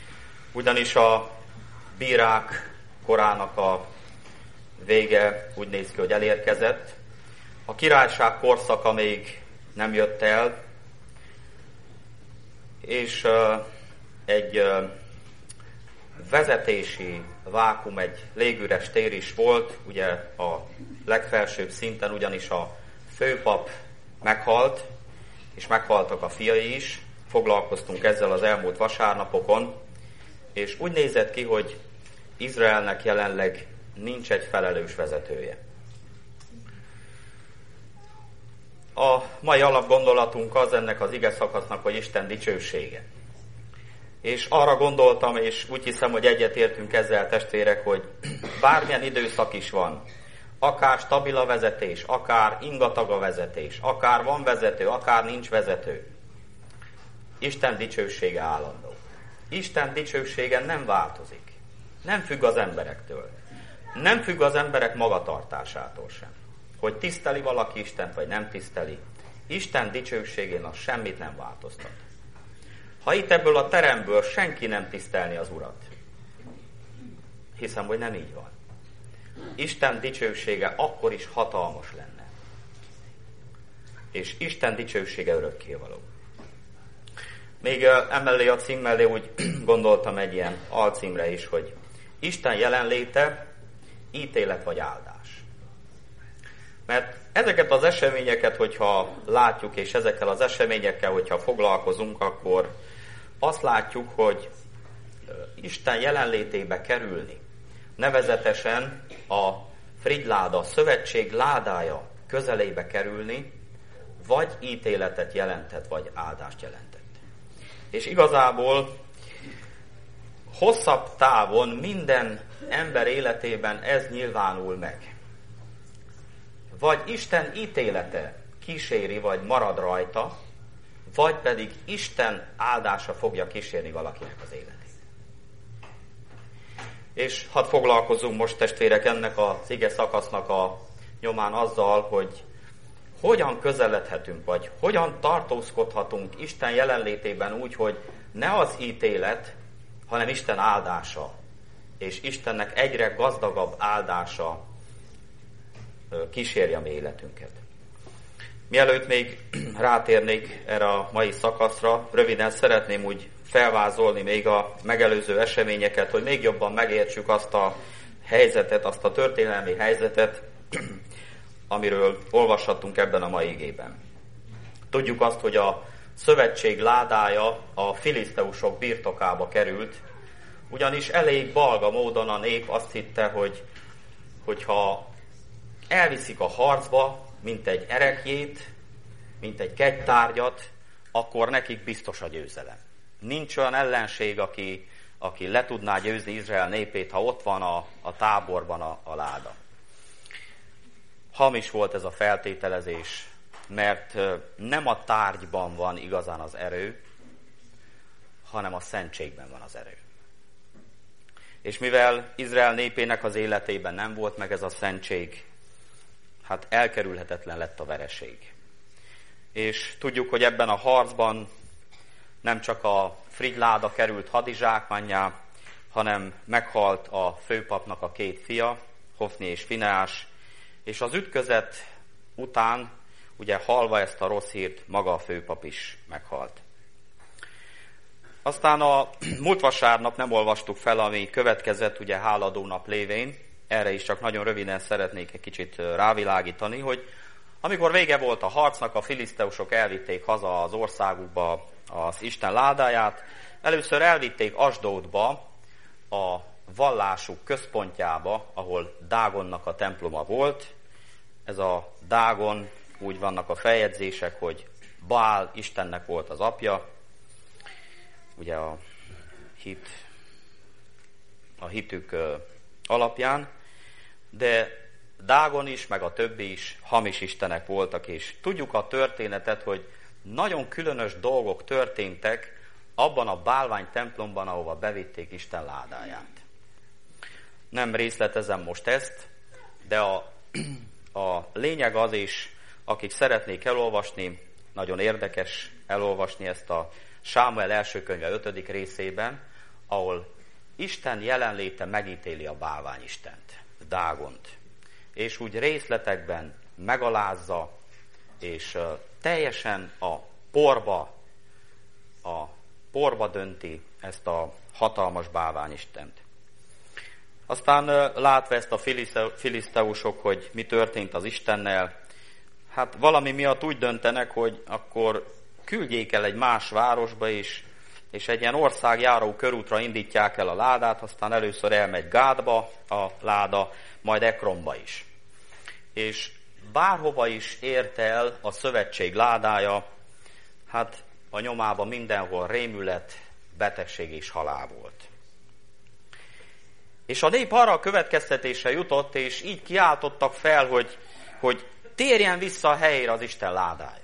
ugyanis a bírák korának a vége úgy néz ki, hogy elérkezett. A királyság korszaka még nem jött el, és egy vezetési vákum, egy légüres tér is volt, ugye a legfelsőbb szinten, ugyanis a főpap meghalt, és meghaltak a fiai is. Foglalkoztunk ezzel az elmúlt vasárnapokon, és úgy nézett ki, hogy Izraelnek jelenleg nincs egy felelős vezetője. A mai alapgondolatunk az ennek az ige szakasznak, hogy Isten dicsősége. És arra gondoltam, és úgy hiszem, hogy egyetértünk ezzel, testvérek, hogy bármilyen időszak is van, akár stabil a vezetés, akár ingatag a vezetés, akár van vezető, akár nincs vezető, Isten dicsősége állandó. Isten dicsősége nem változik. Nem függ az emberektől. Nem függ az emberek magatartásától sem. Hogy tiszteli valaki Istent, vagy nem tiszteli. Isten dicsőségén az semmit nem változtat. Ha itt ebből a teremből senki nem tisztelni az Urat, hiszem, hogy nem így van. Isten dicsősége akkor is hatalmas lenne. És Isten dicsősége örökkévaló. Még emellé a cím mellé úgy gondoltam egy ilyen alcímre is, hogy Isten jelenléte, ítélet vagy áldás. Mert ezeket az eseményeket, hogyha látjuk, és ezekkel az eseményekkel, hogyha foglalkozunk, akkor azt látjuk, hogy Isten jelenlétébe kerülni, nevezetesen a Frigyláda, a szövetség ládája közelébe kerülni, vagy ítéletet jelentett, vagy áldást jelentett. És igazából hosszabb távon minden ember életében ez nyilvánul meg. Vagy Isten ítélete kíséri, vagy marad rajta, vagy pedig Isten áldása fogja kísérni valakinek az életét. És hadd foglalkozzunk most, testvérek, ennek az ige szakasznak a nyomán azzal, hogy hogyan közeledhetünk, vagy hogyan tartózkodhatunk Isten jelenlétében úgy, hogy ne az ítélet, hanem Isten áldása, és Istennek egyre gazdagabb áldása kísérje a mi életünket. Mielőtt még rátérnék erre a mai szakaszra, röviden szeretném úgy felvázolni még a megelőző eseményeket, hogy még jobban megértsük azt a helyzetet, azt a történelmi helyzetet, amiről olvashattunk ebben a mai igében. Tudjuk azt, hogy a szövetség ládája a filiszteusok birtokába került, ugyanis elég balga módon a nép azt hitte, hogyha elviszik a harcba, mint egy ereklyét, mint egy kegytárgyat, akkor nekik biztos a győzelem. Nincs olyan ellenség, aki le tudná győzni Izrael népét, ha ott van a táborban a láda. Hamis volt ez a feltételezés, mert nem a tárgyban van igazán az erő, hanem a szentségben van az erő. És mivel Izrael népének az életében nem volt meg ez a szentség, hát elkerülhetetlen lett a vereség. És tudjuk, hogy ebben a harcban nem csak a frigyláda került hadizsákmánnyá, hanem meghalt a főpapnak a 2 fia, Hofni és Fineás, és az ütközet után, ugye hallva ezt a rossz hírt, maga a főpap is meghalt. Aztán a múlt vasárnap nem olvastuk fel, ami következett, ugye háladó nap lévén, erre is csak nagyon röviden szeretnék egy kicsit rávilágítani, hogy amikor vége volt a harcnak, a filiszteusok elvitték haza az országukba az Isten ládáját, először elvitték Asdódba, a vallásuk központjába, ahol Dágonnak a temploma volt. Ez a Dágon, úgy vannak a feljegyzések, hogy Baál Istennek volt az apja, ugye a hitük alapján, de Dágon is, meg a többi is hamis istenek voltak, és tudjuk a történetet, hogy nagyon különös dolgok történtek abban a bálvány templomban, ahova bevitték Isten ládáját. Nem részletezem most ezt, de a lényeg az is, akik szeretnék elolvasni, nagyon érdekes elolvasni ezt a Sámuel első könyve 5. részében, ahol Isten jelenléte megítéli a bálványistent, Dágont. És úgy részletekben megalázza, és teljesen a porba dönti ezt a hatalmas bálványistent. Aztán látva ezt a filiszteusok, hogy mi történt az Istennel, hát valami miatt úgy döntenek, hogy akkor küldjék el egy más városba is, és egy ilyen országjáró körútra indítják el a ládát, aztán először elmegy Gádba a láda, majd Ekronba is. És bárhova is ért el a szövetség ládája, hát a nyomában mindenhol rémület, betegség és halál volt. És a nép arra a következtetésre jutott, és így kiáltottak fel, hogy térjen vissza a helyére az Isten ládája.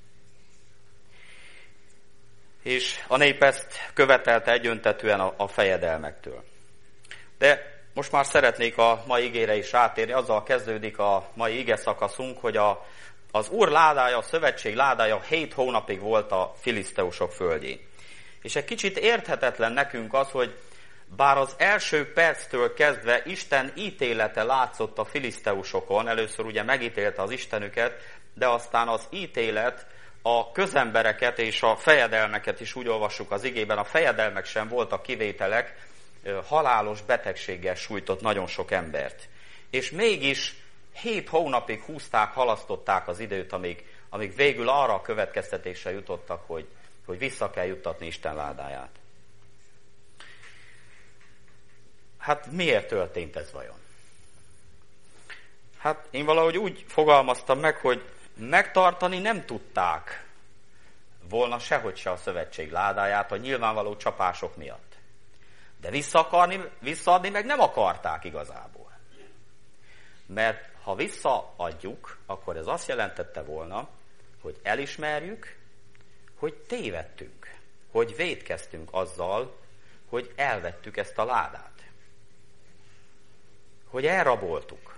És a nép ezt követelte egyöntetűen a fejedelmektől. De most már szeretnék a mai igére is rátérni, azzal kezdődik a mai ige szakaszunk, hogy az Úr ládája, a szövetség ládája 7 hónapig volt a filiszteusok földjén. És egy kicsit érthetetlen nekünk az, hogy bár az első perctől kezdve Isten ítélete látszott a filiszteusokon, először ugye megítélte az Istenüket, de aztán az ítélet a közembereket és a fejedelmeket is úgy olvassuk az igében, a fejedelmek sem voltak kivételek, halálos betegséggel sújtott nagyon sok embert. És mégis 7 hónapig húzták, halasztották az időt, amíg végül arra a következtetésre jutottak, hogy vissza kell juttatni Isten ládáját. Hát miért történt ez vajon? Hát én valahogy úgy fogalmaztam meg, hogy megtartani nem tudták volna sehogy se a szövetség ládáját a nyilvánvaló csapások miatt. De visszaadni meg nem akarták igazából. Mert ha visszaadjuk, akkor ez azt jelentette volna, hogy elismerjük, hogy tévedtünk, hogy vétkeztünk azzal, hogy elvettük ezt a ládát. Hogy elraboltuk.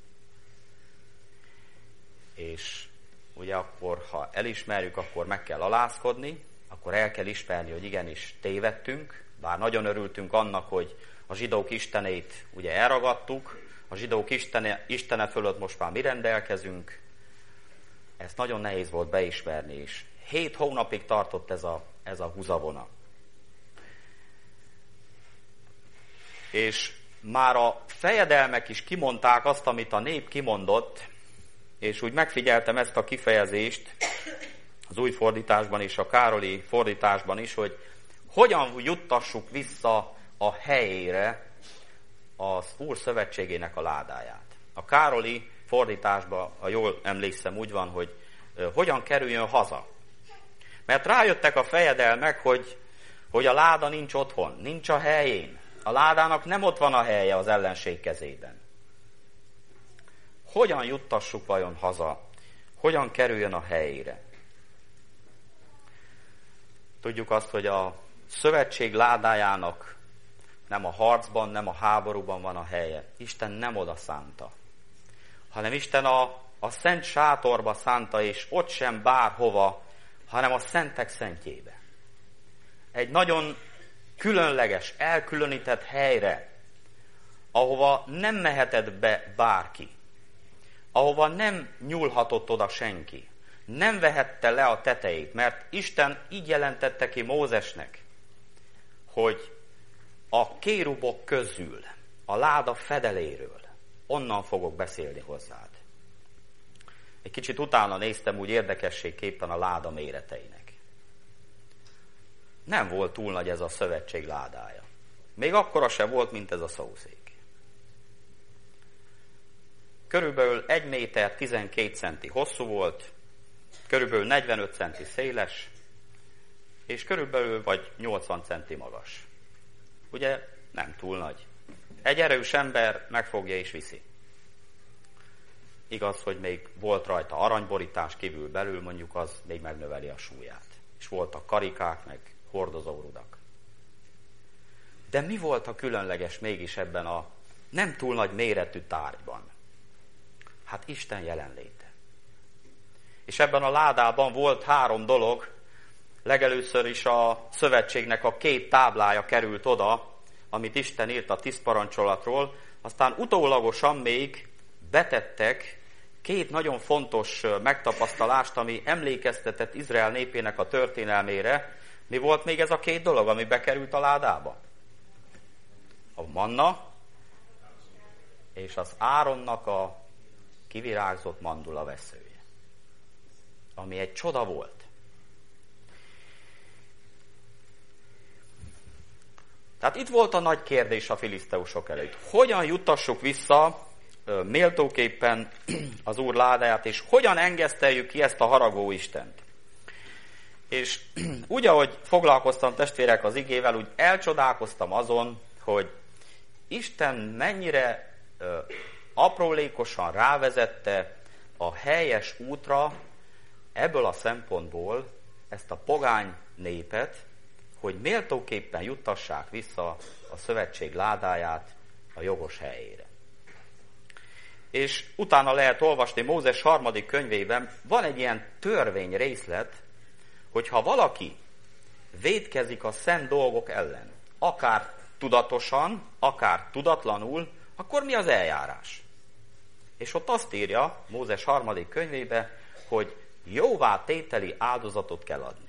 És ugye akkor, ha elismerjük, akkor meg kell alázkodni, akkor el kell ismerni, hogy igenis tévedtünk, bár nagyon örültünk annak, hogy a zsidók istenét ugye elragadtuk, a zsidók istene fölött most már mi rendelkezünk, ezt nagyon nehéz volt beismerni is. 7 hónapig tartott ez a húzavona. És már a fejedelmek is kimondták azt, amit a nép kimondott, és úgy megfigyeltem ezt a kifejezést az új fordításban és a Károli fordításban is, hogy hogyan juttassuk vissza a helyére az Úr szövetségének a ládáját. A Károli fordításban, ha jól emlékszem, úgy van, hogy hogyan kerüljön haza. Mert rájöttek a fejedelmek, hogy a láda nincs otthon, nincs a helyén. A ládának nem ott van a helye az ellenség kezében. Hogyan juttassuk vajon haza? Hogyan kerüljön a helyére? Tudjuk azt, hogy a szövetség ládájának nem a harcban, nem a háborúban van a helye. Isten nem oda szánta, hanem Isten a szent sátorba szánta, és ott sem bárhova, hanem a szentek szentjébe. Egy nagyon különleges, elkülönített helyre, ahova nem mehetett be bárki, ahova nem nyúlhatott oda senki, nem vehette le a tetejét, mert Isten így jelentette ki Mózesnek, hogy a kérubok közül, a láda fedeléről, onnan fogok beszélni hozzád. Egy kicsit utána néztem úgy érdekességképpen a láda méreteinek. Nem volt túl nagy ez a szövetség ládája. Még akkora se volt, mint ez a szószék. Körülbelül 1 méter 12 centi hosszú volt, körülbelül 45 centi széles, és körülbelül vagy 80 centi magas. Ugye nem túl nagy. Egy erős ember megfogja és viszi. Igaz, hogy még volt rajta aranyborítás kívül belül, mondjuk az még megnöveli a súlyát. És voltak karikák, meg hordozórudak. De mi volt a különleges mégis ebben a nem túl nagy méretű tárgyban? Hát Isten jelenléte. És ebben a ládában volt 3 dolog. Legelőször is a szövetségnek a 2 táblája került oda, amit Isten írt a 10 parancsolatról, aztán utólagosan még betettek 2 nagyon fontos megtapasztalást, ami emlékeztetett Izrael népének a történelmére. Mi volt még ez a 2 dolog, ami bekerült a ládába? A manna és az Áronnak a kivirágzott mandula veszője, ami egy csoda volt. Tehát itt volt a nagy kérdés a filiszteusok előtt. Hogyan juttassuk vissza méltóképpen az Úr ládáját, és hogyan engeszteljük ki ezt a haragó Istent? És úgy, ahogy foglalkoztam testvérek az igével, úgy elcsodálkoztam azon, hogy Isten mennyire aprólékosan rávezette a helyes útra ebből a szempontból ezt a pogány népet, hogy méltóképpen juttassák vissza a szövetség ládáját a jogos helyére. És utána lehet olvasni Mózes 3. könyvében, van egy ilyen törvény részlet, hogyha valaki vétkezik a szent dolgok ellen, akár tudatosan, akár tudatlanul, akkor mi az eljárás? És ott azt írja Mózes 3. könyvébe, hogy jóvá tételi áldozatot kell adni.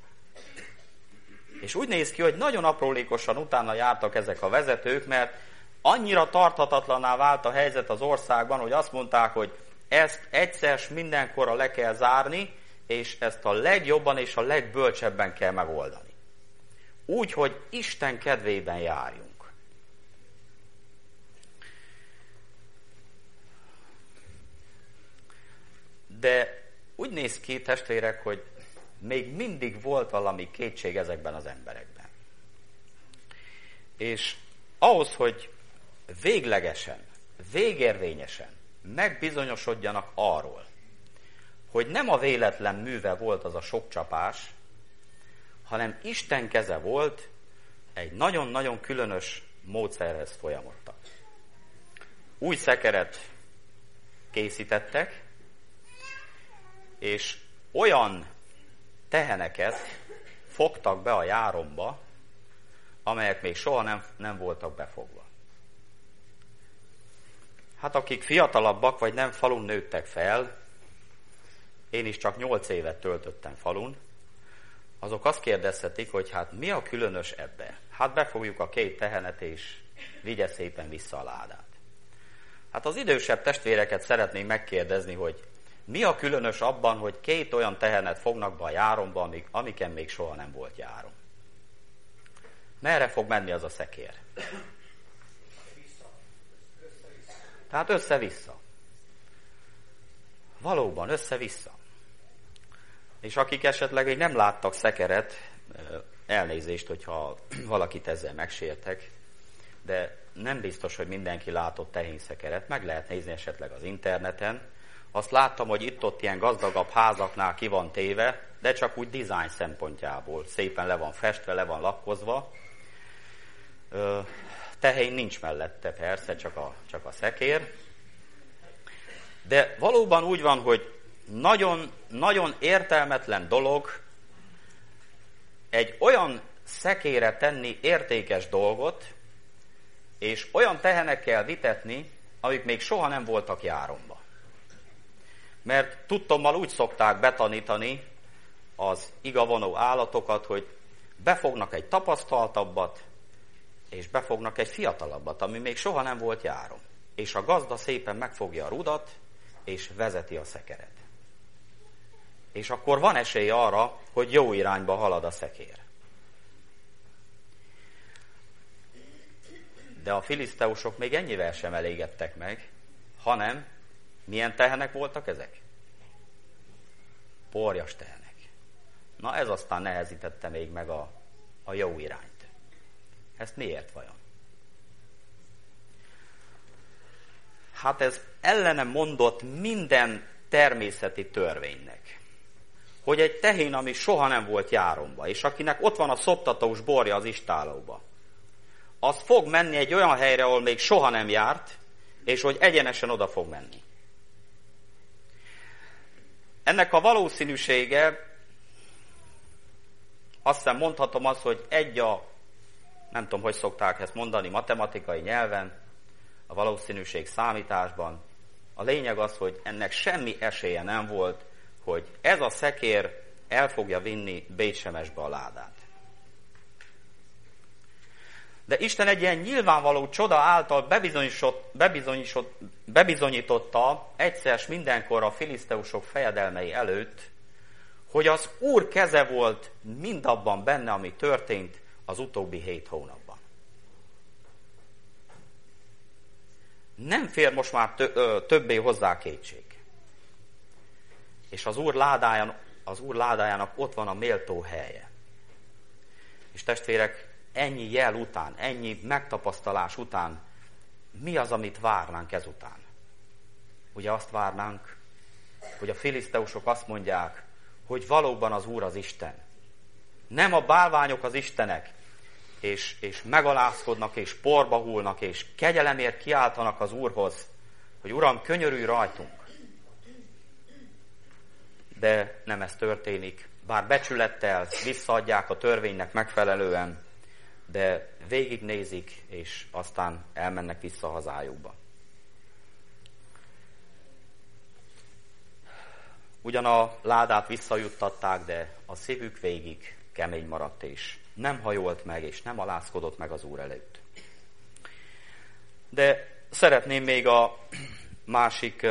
És úgy néz ki, hogy nagyon aprólékosan utána jártak ezek a vezetők, mert annyira tarthatatlanná vált a helyzet az országban, hogy azt mondták, hogy ezt egyszer mindenkorra le kell zárni, és ezt a legjobban és a legbölcsebben kell megoldani. Úgy, hogy Isten kedvében járjunk. De néz ki, testvérek, hogy még mindig volt valami kétség ezekben az emberekben. És ahhoz, hogy véglegesen, végérvényesen megbizonyosodjanak arról, hogy nem a véletlen műve volt az a sok csapás, hanem Isten keze volt, egy nagyon-nagyon különös módszerhez folyamodtak. Új szekeret készítettek, és olyan teheneket fogtak be a járomba, amelyek még soha nem voltak befogva. Hát akik fiatalabbak, vagy nem falun nőttek fel, én is csak 8 évet töltöttem falun, azok azt kérdezhetik, hogy hát mi a különös ebbe? Hát befogjuk a 2 tehenet, és vigye szépen vissza a ládát. Hát az idősebb testvéreket szeretném megkérdezni, hogy mi a különös abban, hogy 2 olyan tehenet fognak be a járomba, amiken még soha nem volt járom? Merre fog menni az a szekér? Tehát össze-vissza. Valóban, össze-vissza. És akik esetleg még nem láttak szekeret, elnézést, hogyha valakit ezzel megsértek, de nem biztos, hogy mindenki látott tehénszekeret, meg lehet nézni esetleg az interneten. Azt láttam, hogy itt-ott ilyen gazdagabb házaknál ki van téve, de csak úgy design szempontjából. Szépen le van festve, le van lakkozva. Tehén nincs mellette persze, csak a szekér. De valóban úgy van, hogy nagyon, nagyon értelmetlen dolog egy olyan szekére tenni értékes dolgot, és olyan tehenekkel vitetni, amik még soha nem voltak járomba. Mert tudtommal úgy szokták betanítani az igavonó állatokat, hogy befognak egy tapasztaltabbat, és befognak egy fiatalabbat, ami még soha nem volt járom. És a gazda szépen megfogja a rudat, és vezeti a szekeret. És akkor van esély arra, hogy jó irányba halad a szekér. De a filiszteusok még ennyivel sem elégedtek meg, hanem milyen tehenek voltak ezek? Porjas tehenek. Na ez aztán nehezítette még meg a jó irányt. Ezt miért vajon? Hát ez ellenem mondott minden természeti törvénynek. Hogy egy tehén, ami soha nem volt járomba, és akinek ott van a szoptatós borja az istállóba, az fog menni egy olyan helyre, ahol még soha nem járt, és hogy egyenesen oda fog menni. Ennek a valószínűsége, azt hiszem mondhatom azt, hogy nem tudom, hogy szokták ezt mondani matematikai nyelven, a valószínűség számításban. A lényeg az, hogy ennek semmi esélye nem volt, hogy ez a szekér el fogja vinni Bétsemesbe a ládát. De Isten egy ilyen nyilvánvaló csoda által bebizonyította egyszer s mindenkor a filiszteusok fejedelmei előtt, hogy az Úr keze volt mindabban benne, ami történt az utóbbi 7 hónapban. Nem fér most már többé hozzá kétség. És az Úr ládájának ott van a méltó helye. És testvérek, ennyi jel után, ennyi megtapasztalás után, mi az, amit várnánk ezután? Ugye azt várnánk, hogy a filiszteusok azt mondják, hogy valóban az Úr az Isten. Nem a bálványok az istenek, és megalázkodnak, és porba hullnak, és kegyelemért kiáltanak az Úrhoz, hogy Uram, könyörülj rajtunk. De nem ez történik. Bár becsülettel visszaadják a törvénynek megfelelően, de végignézik, és aztán elmennek vissza hazájukba. Ugyan a ládát visszajuttatták, de a szívük végig kemény maradt, és nem hajolt meg, és nem alázkodott meg az Úr előtt. De szeretném még a másik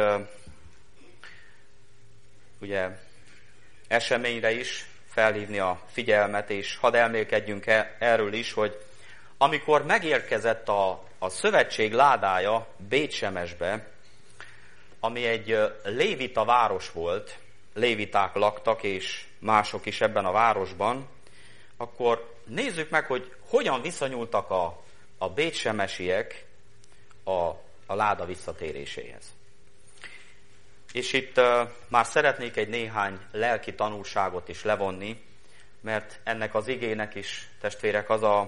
eseményre is felhívni a figyelmet, és hadd elmélkedjünk erről is, hogy amikor megérkezett a szövetség ládája Bétsemesbe, ami egy lévita város volt, léviták laktak, és mások is ebben a városban, akkor nézzük meg, hogy hogyan viszonyultak a bétsemesiek a láda visszatéréséhez. És itt már szeretnék egy néhány lelki tanulságot is levonni, mert ennek az igének is, testvérek,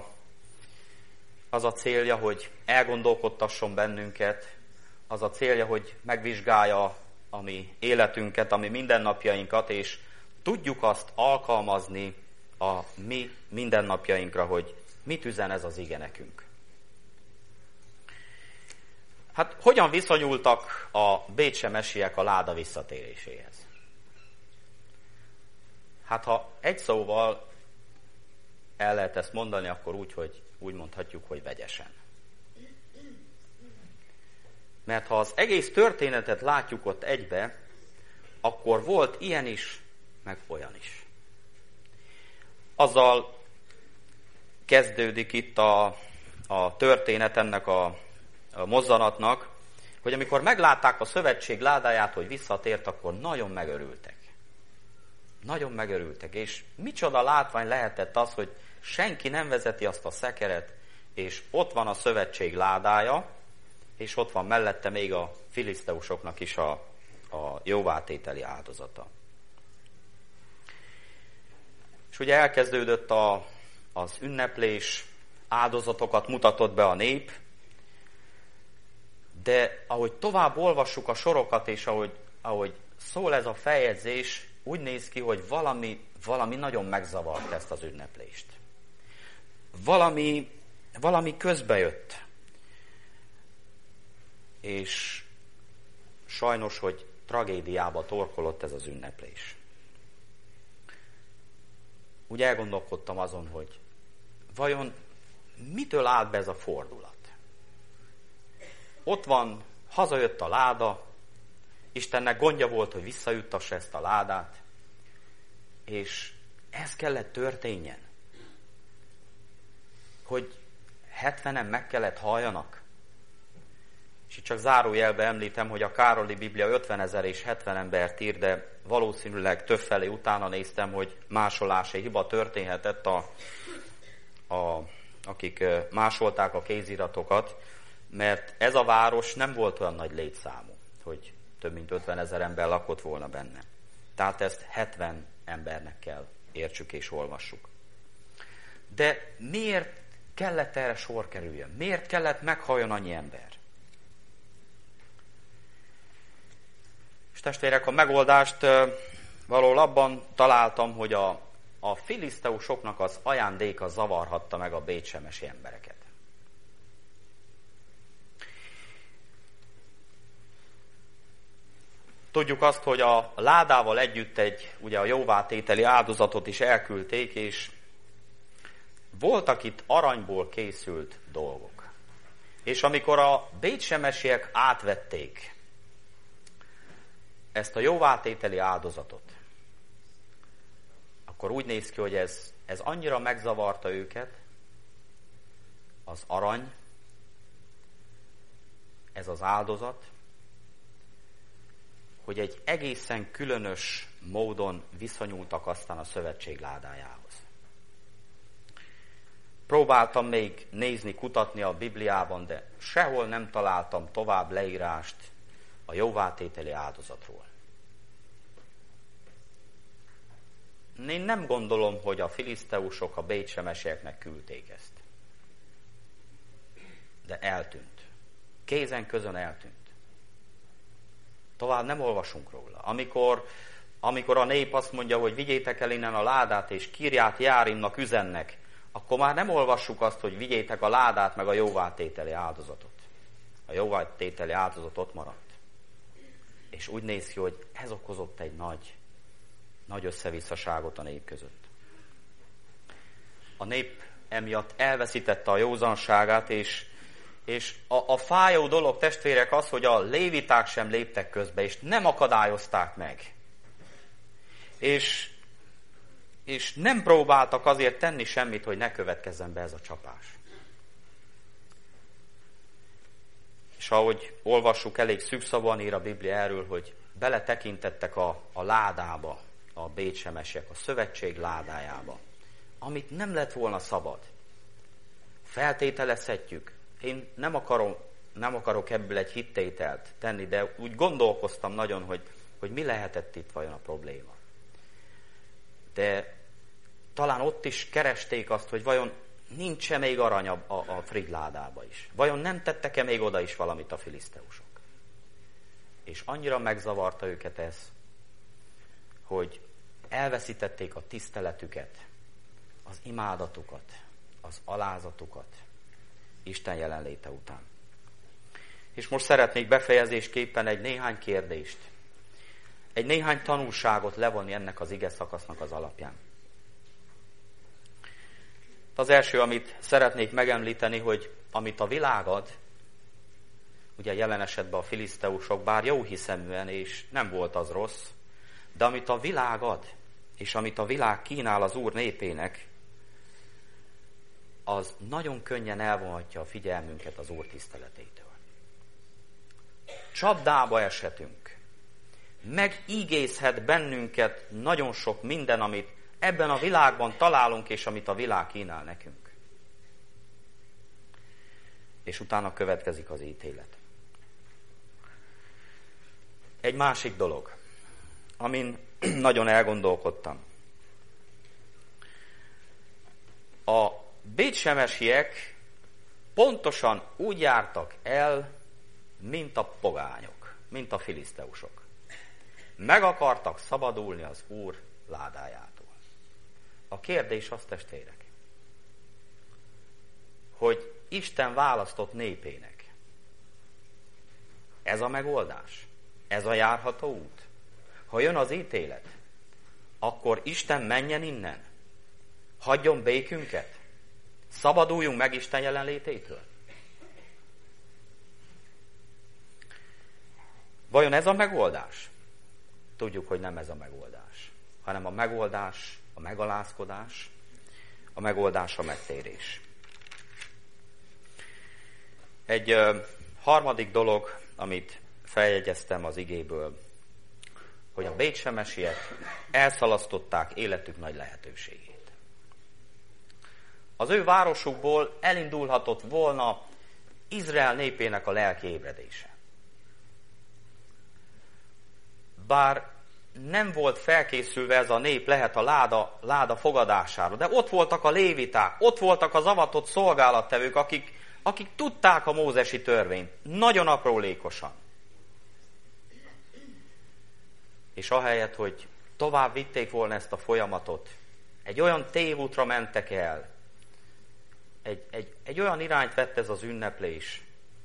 az a célja, hogy elgondolkodtasson bennünket, az a célja, hogy megvizsgálja a mi életünket, a mi mindennapjainkat, és tudjuk azt alkalmazni a mi mindennapjainkra, hogy mit üzen ez az ige nekünk. Hát hogyan viszonyultak a bétsemesiek a láda visszatéréséhez? Hát ha egy szóval el lehet ezt mondani, akkor úgy mondhatjuk, hogy vegyesen. Mert ha az egész történetet látjuk ott egybe, akkor volt ilyen is, meg olyan is. Azzal kezdődik itt a történet ennek a mozzanatnak, hogy amikor meglátták a szövetség ládáját, hogy visszatért, akkor nagyon megörültek. Nagyon megörültek, és micsoda látvány lehetett az, hogy senki nem vezeti azt a szekeret, és ott van a szövetség ládája, és ott van mellette még a filiszteusoknak is a jóvátételi áldozata. És ugye elkezdődött az ünneplés, áldozatokat mutatott be a nép, de ahogy tovább olvassuk a sorokat, és ahogy szól ez a feljegyzés, úgy néz ki, hogy valami nagyon megzavart ezt az ünneplést. Valami közbejött. És sajnos, hogy tragédiába torkolott ez az ünneplés. Úgy elgondolkodtam azon, hogy vajon mitől állt be ez a fordulat? Ott van, hazajött a láda, Istennek gondja volt, hogy visszajuttassa ezt a ládát, és ez kellett történjen. Hogy 70-en meg kellett halljanak. És itt csak zárójelbe említem, hogy a Károli Biblia 50 000 és 70 embert ír, de valószínűleg többfelé utána néztem, hogy másolási hiba történhetett, akik másolták a kéziratokat, mert ez a város nem volt olyan nagy létszámú, hogy több mint 50 000 ember lakott volna benne. Tehát ezt 70 embernek kell értsük és olvassuk. De miért kellett erre sor kerüljön? Miért kellett meghalljon annyi ember? És testvérek, a megoldást valahol abban találtam, hogy a filiszteusoknak az ajándéka zavarhatta meg a bétsemesi embereket. Tudjuk azt, hogy a ládával együtt ugye a jóvátételi áldozatot is elküldték, és voltak itt aranyból készült dolgok. És amikor a bétsemesiek átvették ezt a jóvátételi áldozatot, akkor úgy néz ki, hogy ez annyira megzavarta őket, az arany, ez az áldozat, hogy egy egészen különös módon viszonyultak aztán a szövetség ládájához. Próbáltam még nézni, kutatni a Bibliában, de sehol nem találtam tovább leírást a jóvátételi áldozatról. Én nem gondolom, hogy a filiszteusok a bétsemesieknek küldték ezt. De eltűnt. Kézen közön eltűnt. Tovább nem olvasunk róla. Amikor a nép azt mondja, hogy vigyétek el innen a ládát, és Kirját Jearimnak üzennek, akkor már nem olvassuk azt, hogy vigyétek a ládát, meg a jóvátételi áldozatot. A jóvátételi áldozat ott maradt. És úgy néz ki, hogy ez okozott egy nagy összevisszaságot a nép között. A nép emiatt elveszítette a józanságát, és a fájó dolog, testvérek, az, hogy a léviták sem léptek közbe, és nem akadályozták meg. És nem próbáltak azért tenni semmit, hogy ne következzen be ez a csapás. És ahogy olvassuk, elég szűkszavúan ír a Biblia erről, hogy beletekintettek a ládába, a bécsemesiek, a szövetség ládájába, amit nem lett volna szabad. Feltételezhetjük. Én nem akarok ebből egy hittételt tenni, de úgy gondolkoztam nagyon, hogy mi lehetett itt vajon a probléma. De talán ott is keresték azt, hogy vajon nincs-e még arany a Frid ládába is. Vajon nem tettek-e még oda is valamit a filiszteusok? És annyira megzavarta őket ez, hogy elveszítették a tiszteletüket, az imádatukat, az alázatukat Isten jelenléte után. És most szeretnék befejezésképpen egy néhány kérdést, egy néhány tanulságot levonni ennek az ige szakasznak az alapján. Az első, amit szeretnék megemlíteni, hogy amit a világ ad, ugye jelen esetben a filiszteusok, bár jóhiszeműen, és nem volt az rossz, de amit a világ ad, és amit a világ kínál az Úr népének, az nagyon könnyen elvonhatja a figyelmünket az Úr tiszteletétől. Csapdába eshetünk. Megígészhet bennünket nagyon sok minden, amit ebben a világban találunk, és amit a világ kínál nekünk. És utána következik az ítélet. Egy másik dolog, amin nagyon elgondolkodtam. A bécsemesiek pontosan úgy jártak el, mint a pogányok, mint a filiszteusok. Meg akartak szabadulni az Úr ládájától. A kérdés az, testvérek, hogy Isten választott népének. Ez a megoldás? Ez a járható út? Ha jön az ítélet, akkor Isten menjen innen? Hagyjon békünket? Szabaduljunk meg Isten jelenlététől? Vajon ez a megoldás? Tudjuk, hogy nem ez a megoldás, hanem a megoldás, a megalázkodás, a megoldás a megtérés. Egy harmadik dolog, amit feljegyeztem az igéből, hogy a bécsemesiek elszalasztották életük nagy lehetőségét. Az ő városukból elindulhatott volna Izrael népének a lelki ébredése. Bár nem volt felkészülve ez a nép, lehet a láda fogadására, de ott voltak a léviták, ott voltak az avatott szolgálattevők, akik tudták a mózesi törvényt, nagyon aprólékosan. És ahelyett, hogy tovább vitték volna ezt a folyamatot, egy olyan tévútra mentek el, egy olyan irányt vett ez az ünneplés,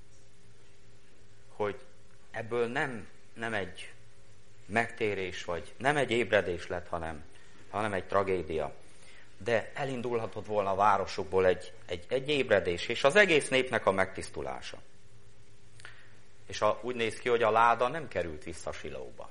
hogy ebből nem egy megtérés, vagy nem egy ébredés lett, hanem egy tragédia. De elindulhatott volna a városukból egy ébredés, és az egész népnek a megtisztulása. És úgy néz ki, hogy a láda nem került vissza Silóba.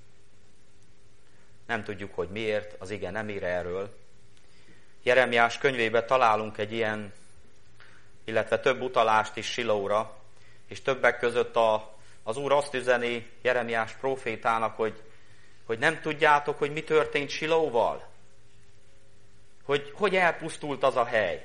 Nem tudjuk, hogy miért, az ige nem ír erről. Jeremiás könyvében találunk egy ilyen, illetve több utalást is Silóra, és többek között az Úr azt üzeni Jeremiás prófétának, hogy nem tudjátok, hogy mi történt Silóval? Hogy elpusztult az a hely.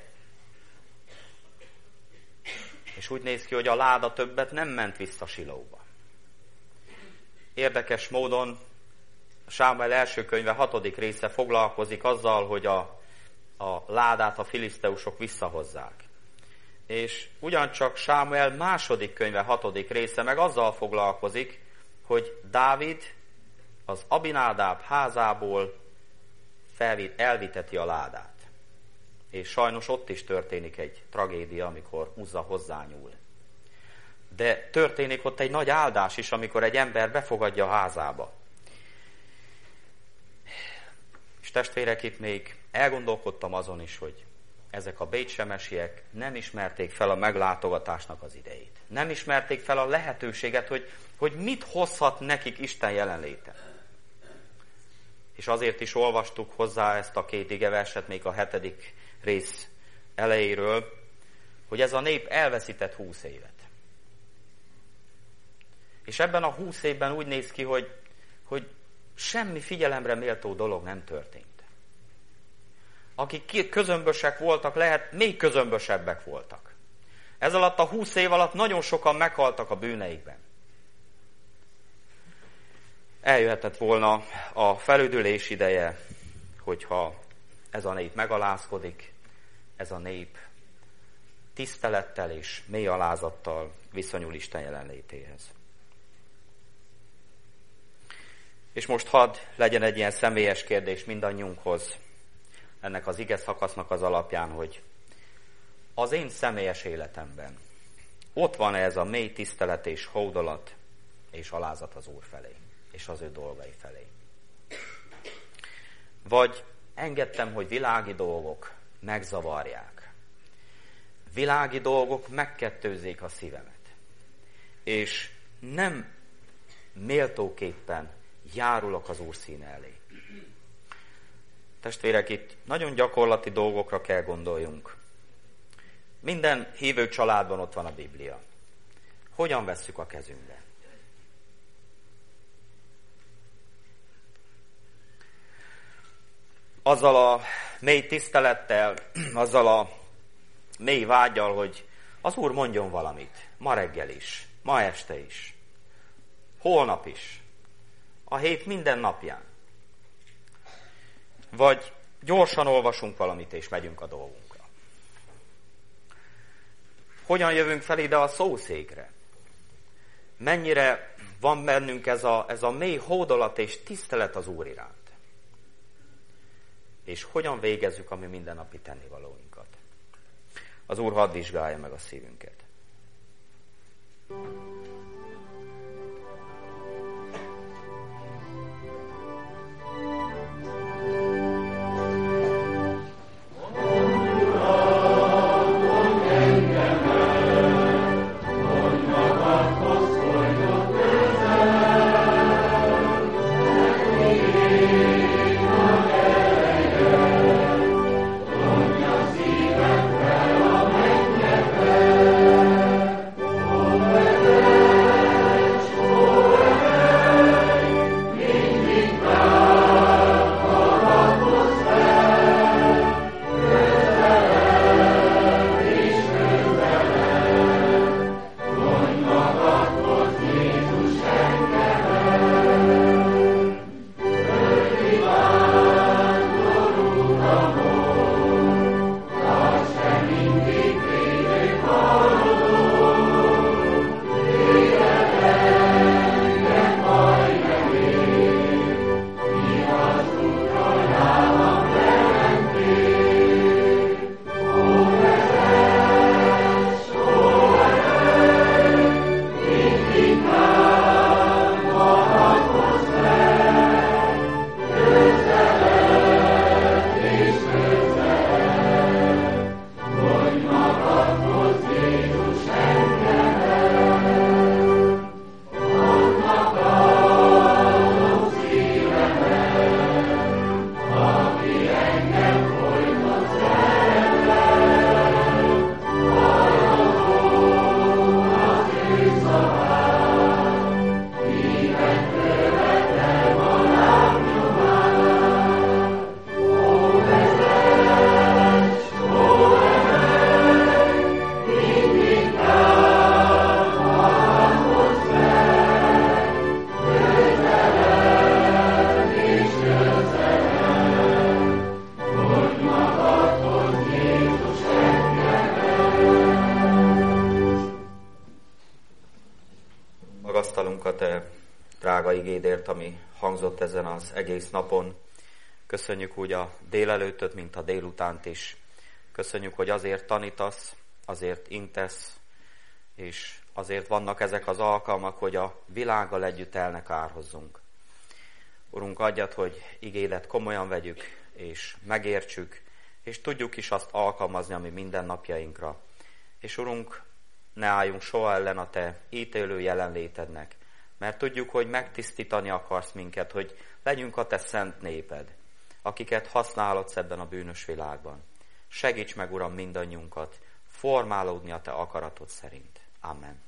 És úgy néz ki, hogy a láda többet nem ment vissza Silóba. Érdekes módon Sámuel első könyve 6. része foglalkozik azzal, hogy a ládát a filiszteusok visszahozzák. És ugyancsak Sámuel második könyve 6. része meg azzal foglalkozik, hogy Dávid az Abinádáb házából elviteti a ládát. És sajnos ott is történik egy tragédia, amikor Uzza hozzányúl. De történik ott egy nagy áldás is, amikor egy ember befogadja a házába. És testvérek, itt még elgondolkodtam azon is, hogy ezek a bécsemesiek nem ismerték fel a meglátogatásnak az idejét. Nem ismerték fel a lehetőséget, hogy mit hozhat nekik Isten jelenléte. És azért is olvastuk hozzá ezt a 2 igeverset még a 7. rész elejéről, hogy ez a nép elveszített 20 évet. És ebben a 20 évben úgy néz ki, hogy hogy semmi figyelemre méltó dolog nem történt. Akik közömbösek voltak, lehet még közömbösebbek voltak. Ez alatt a 20 év alatt nagyon sokan meghaltak a bűneikben. Eljöhetett volna a felüdülés ideje, hogyha ez a nép megalázkodik, ez a nép tisztelettel és mély alázattal viszonyul Isten jelenlétéhez. És most hadd legyen egy ilyen személyes kérdés mindannyiunkhoz, ennek az ige szakasznak az alapján, hogy az én személyes életemben ott van-e ez a mély tisztelet és hódolat és alázat az Úr felé, és az ő dolgai felé. Vagy engedtem, hogy világi dolgok megzavarják. Világi dolgok megkettőzzék a szívemet. És nem méltóképpen járulok az Úr színe elé. Testvérek, itt nagyon gyakorlati dolgokra kell gondoljunk. Minden hívő családban ott van a Biblia. Hogyan vesszük a kezünkbe? Azzal a mély tisztelettel, azzal a mély vággyal, hogy az Úr mondjon valamit. Ma reggel is, ma este is, holnap is, a hét minden napján. Vagy gyorsan olvasunk valamit, és megyünk a dolgunkra. Hogyan jövünk fel ide a szószékre? Mennyire van bennünk ez a mély hódolat és tisztelet az Úr iránt? És hogyan végezzük a mi mindennapi tennivalóinkat? Az Úr hadd vizsgálja meg a szívünket. Drága igédért, ami hangzott ezen az egész napon. Köszönjük úgy a délelőttöt, mint a délutánt is. Köszönjük, hogy azért tanítasz, azért intesz, és azért vannak ezek az alkalmak, hogy a világgal együtt elnekárhozzunk. Urunk, adjad, hogy igédet komolyan vegyük, és megértsük, és tudjuk is azt alkalmazni a mi mindennapjainkra. És Urunk, ne álljunk soha ellen a Te ítélő jelenlétednek, mert tudjuk, hogy megtisztítani akarsz minket, hogy legyünk a Te szent néped, akiket használhatsz ebben a bűnös világban. Segíts meg, Uram, mindannyiunkat formálódni a Te akaratod szerint. Amen.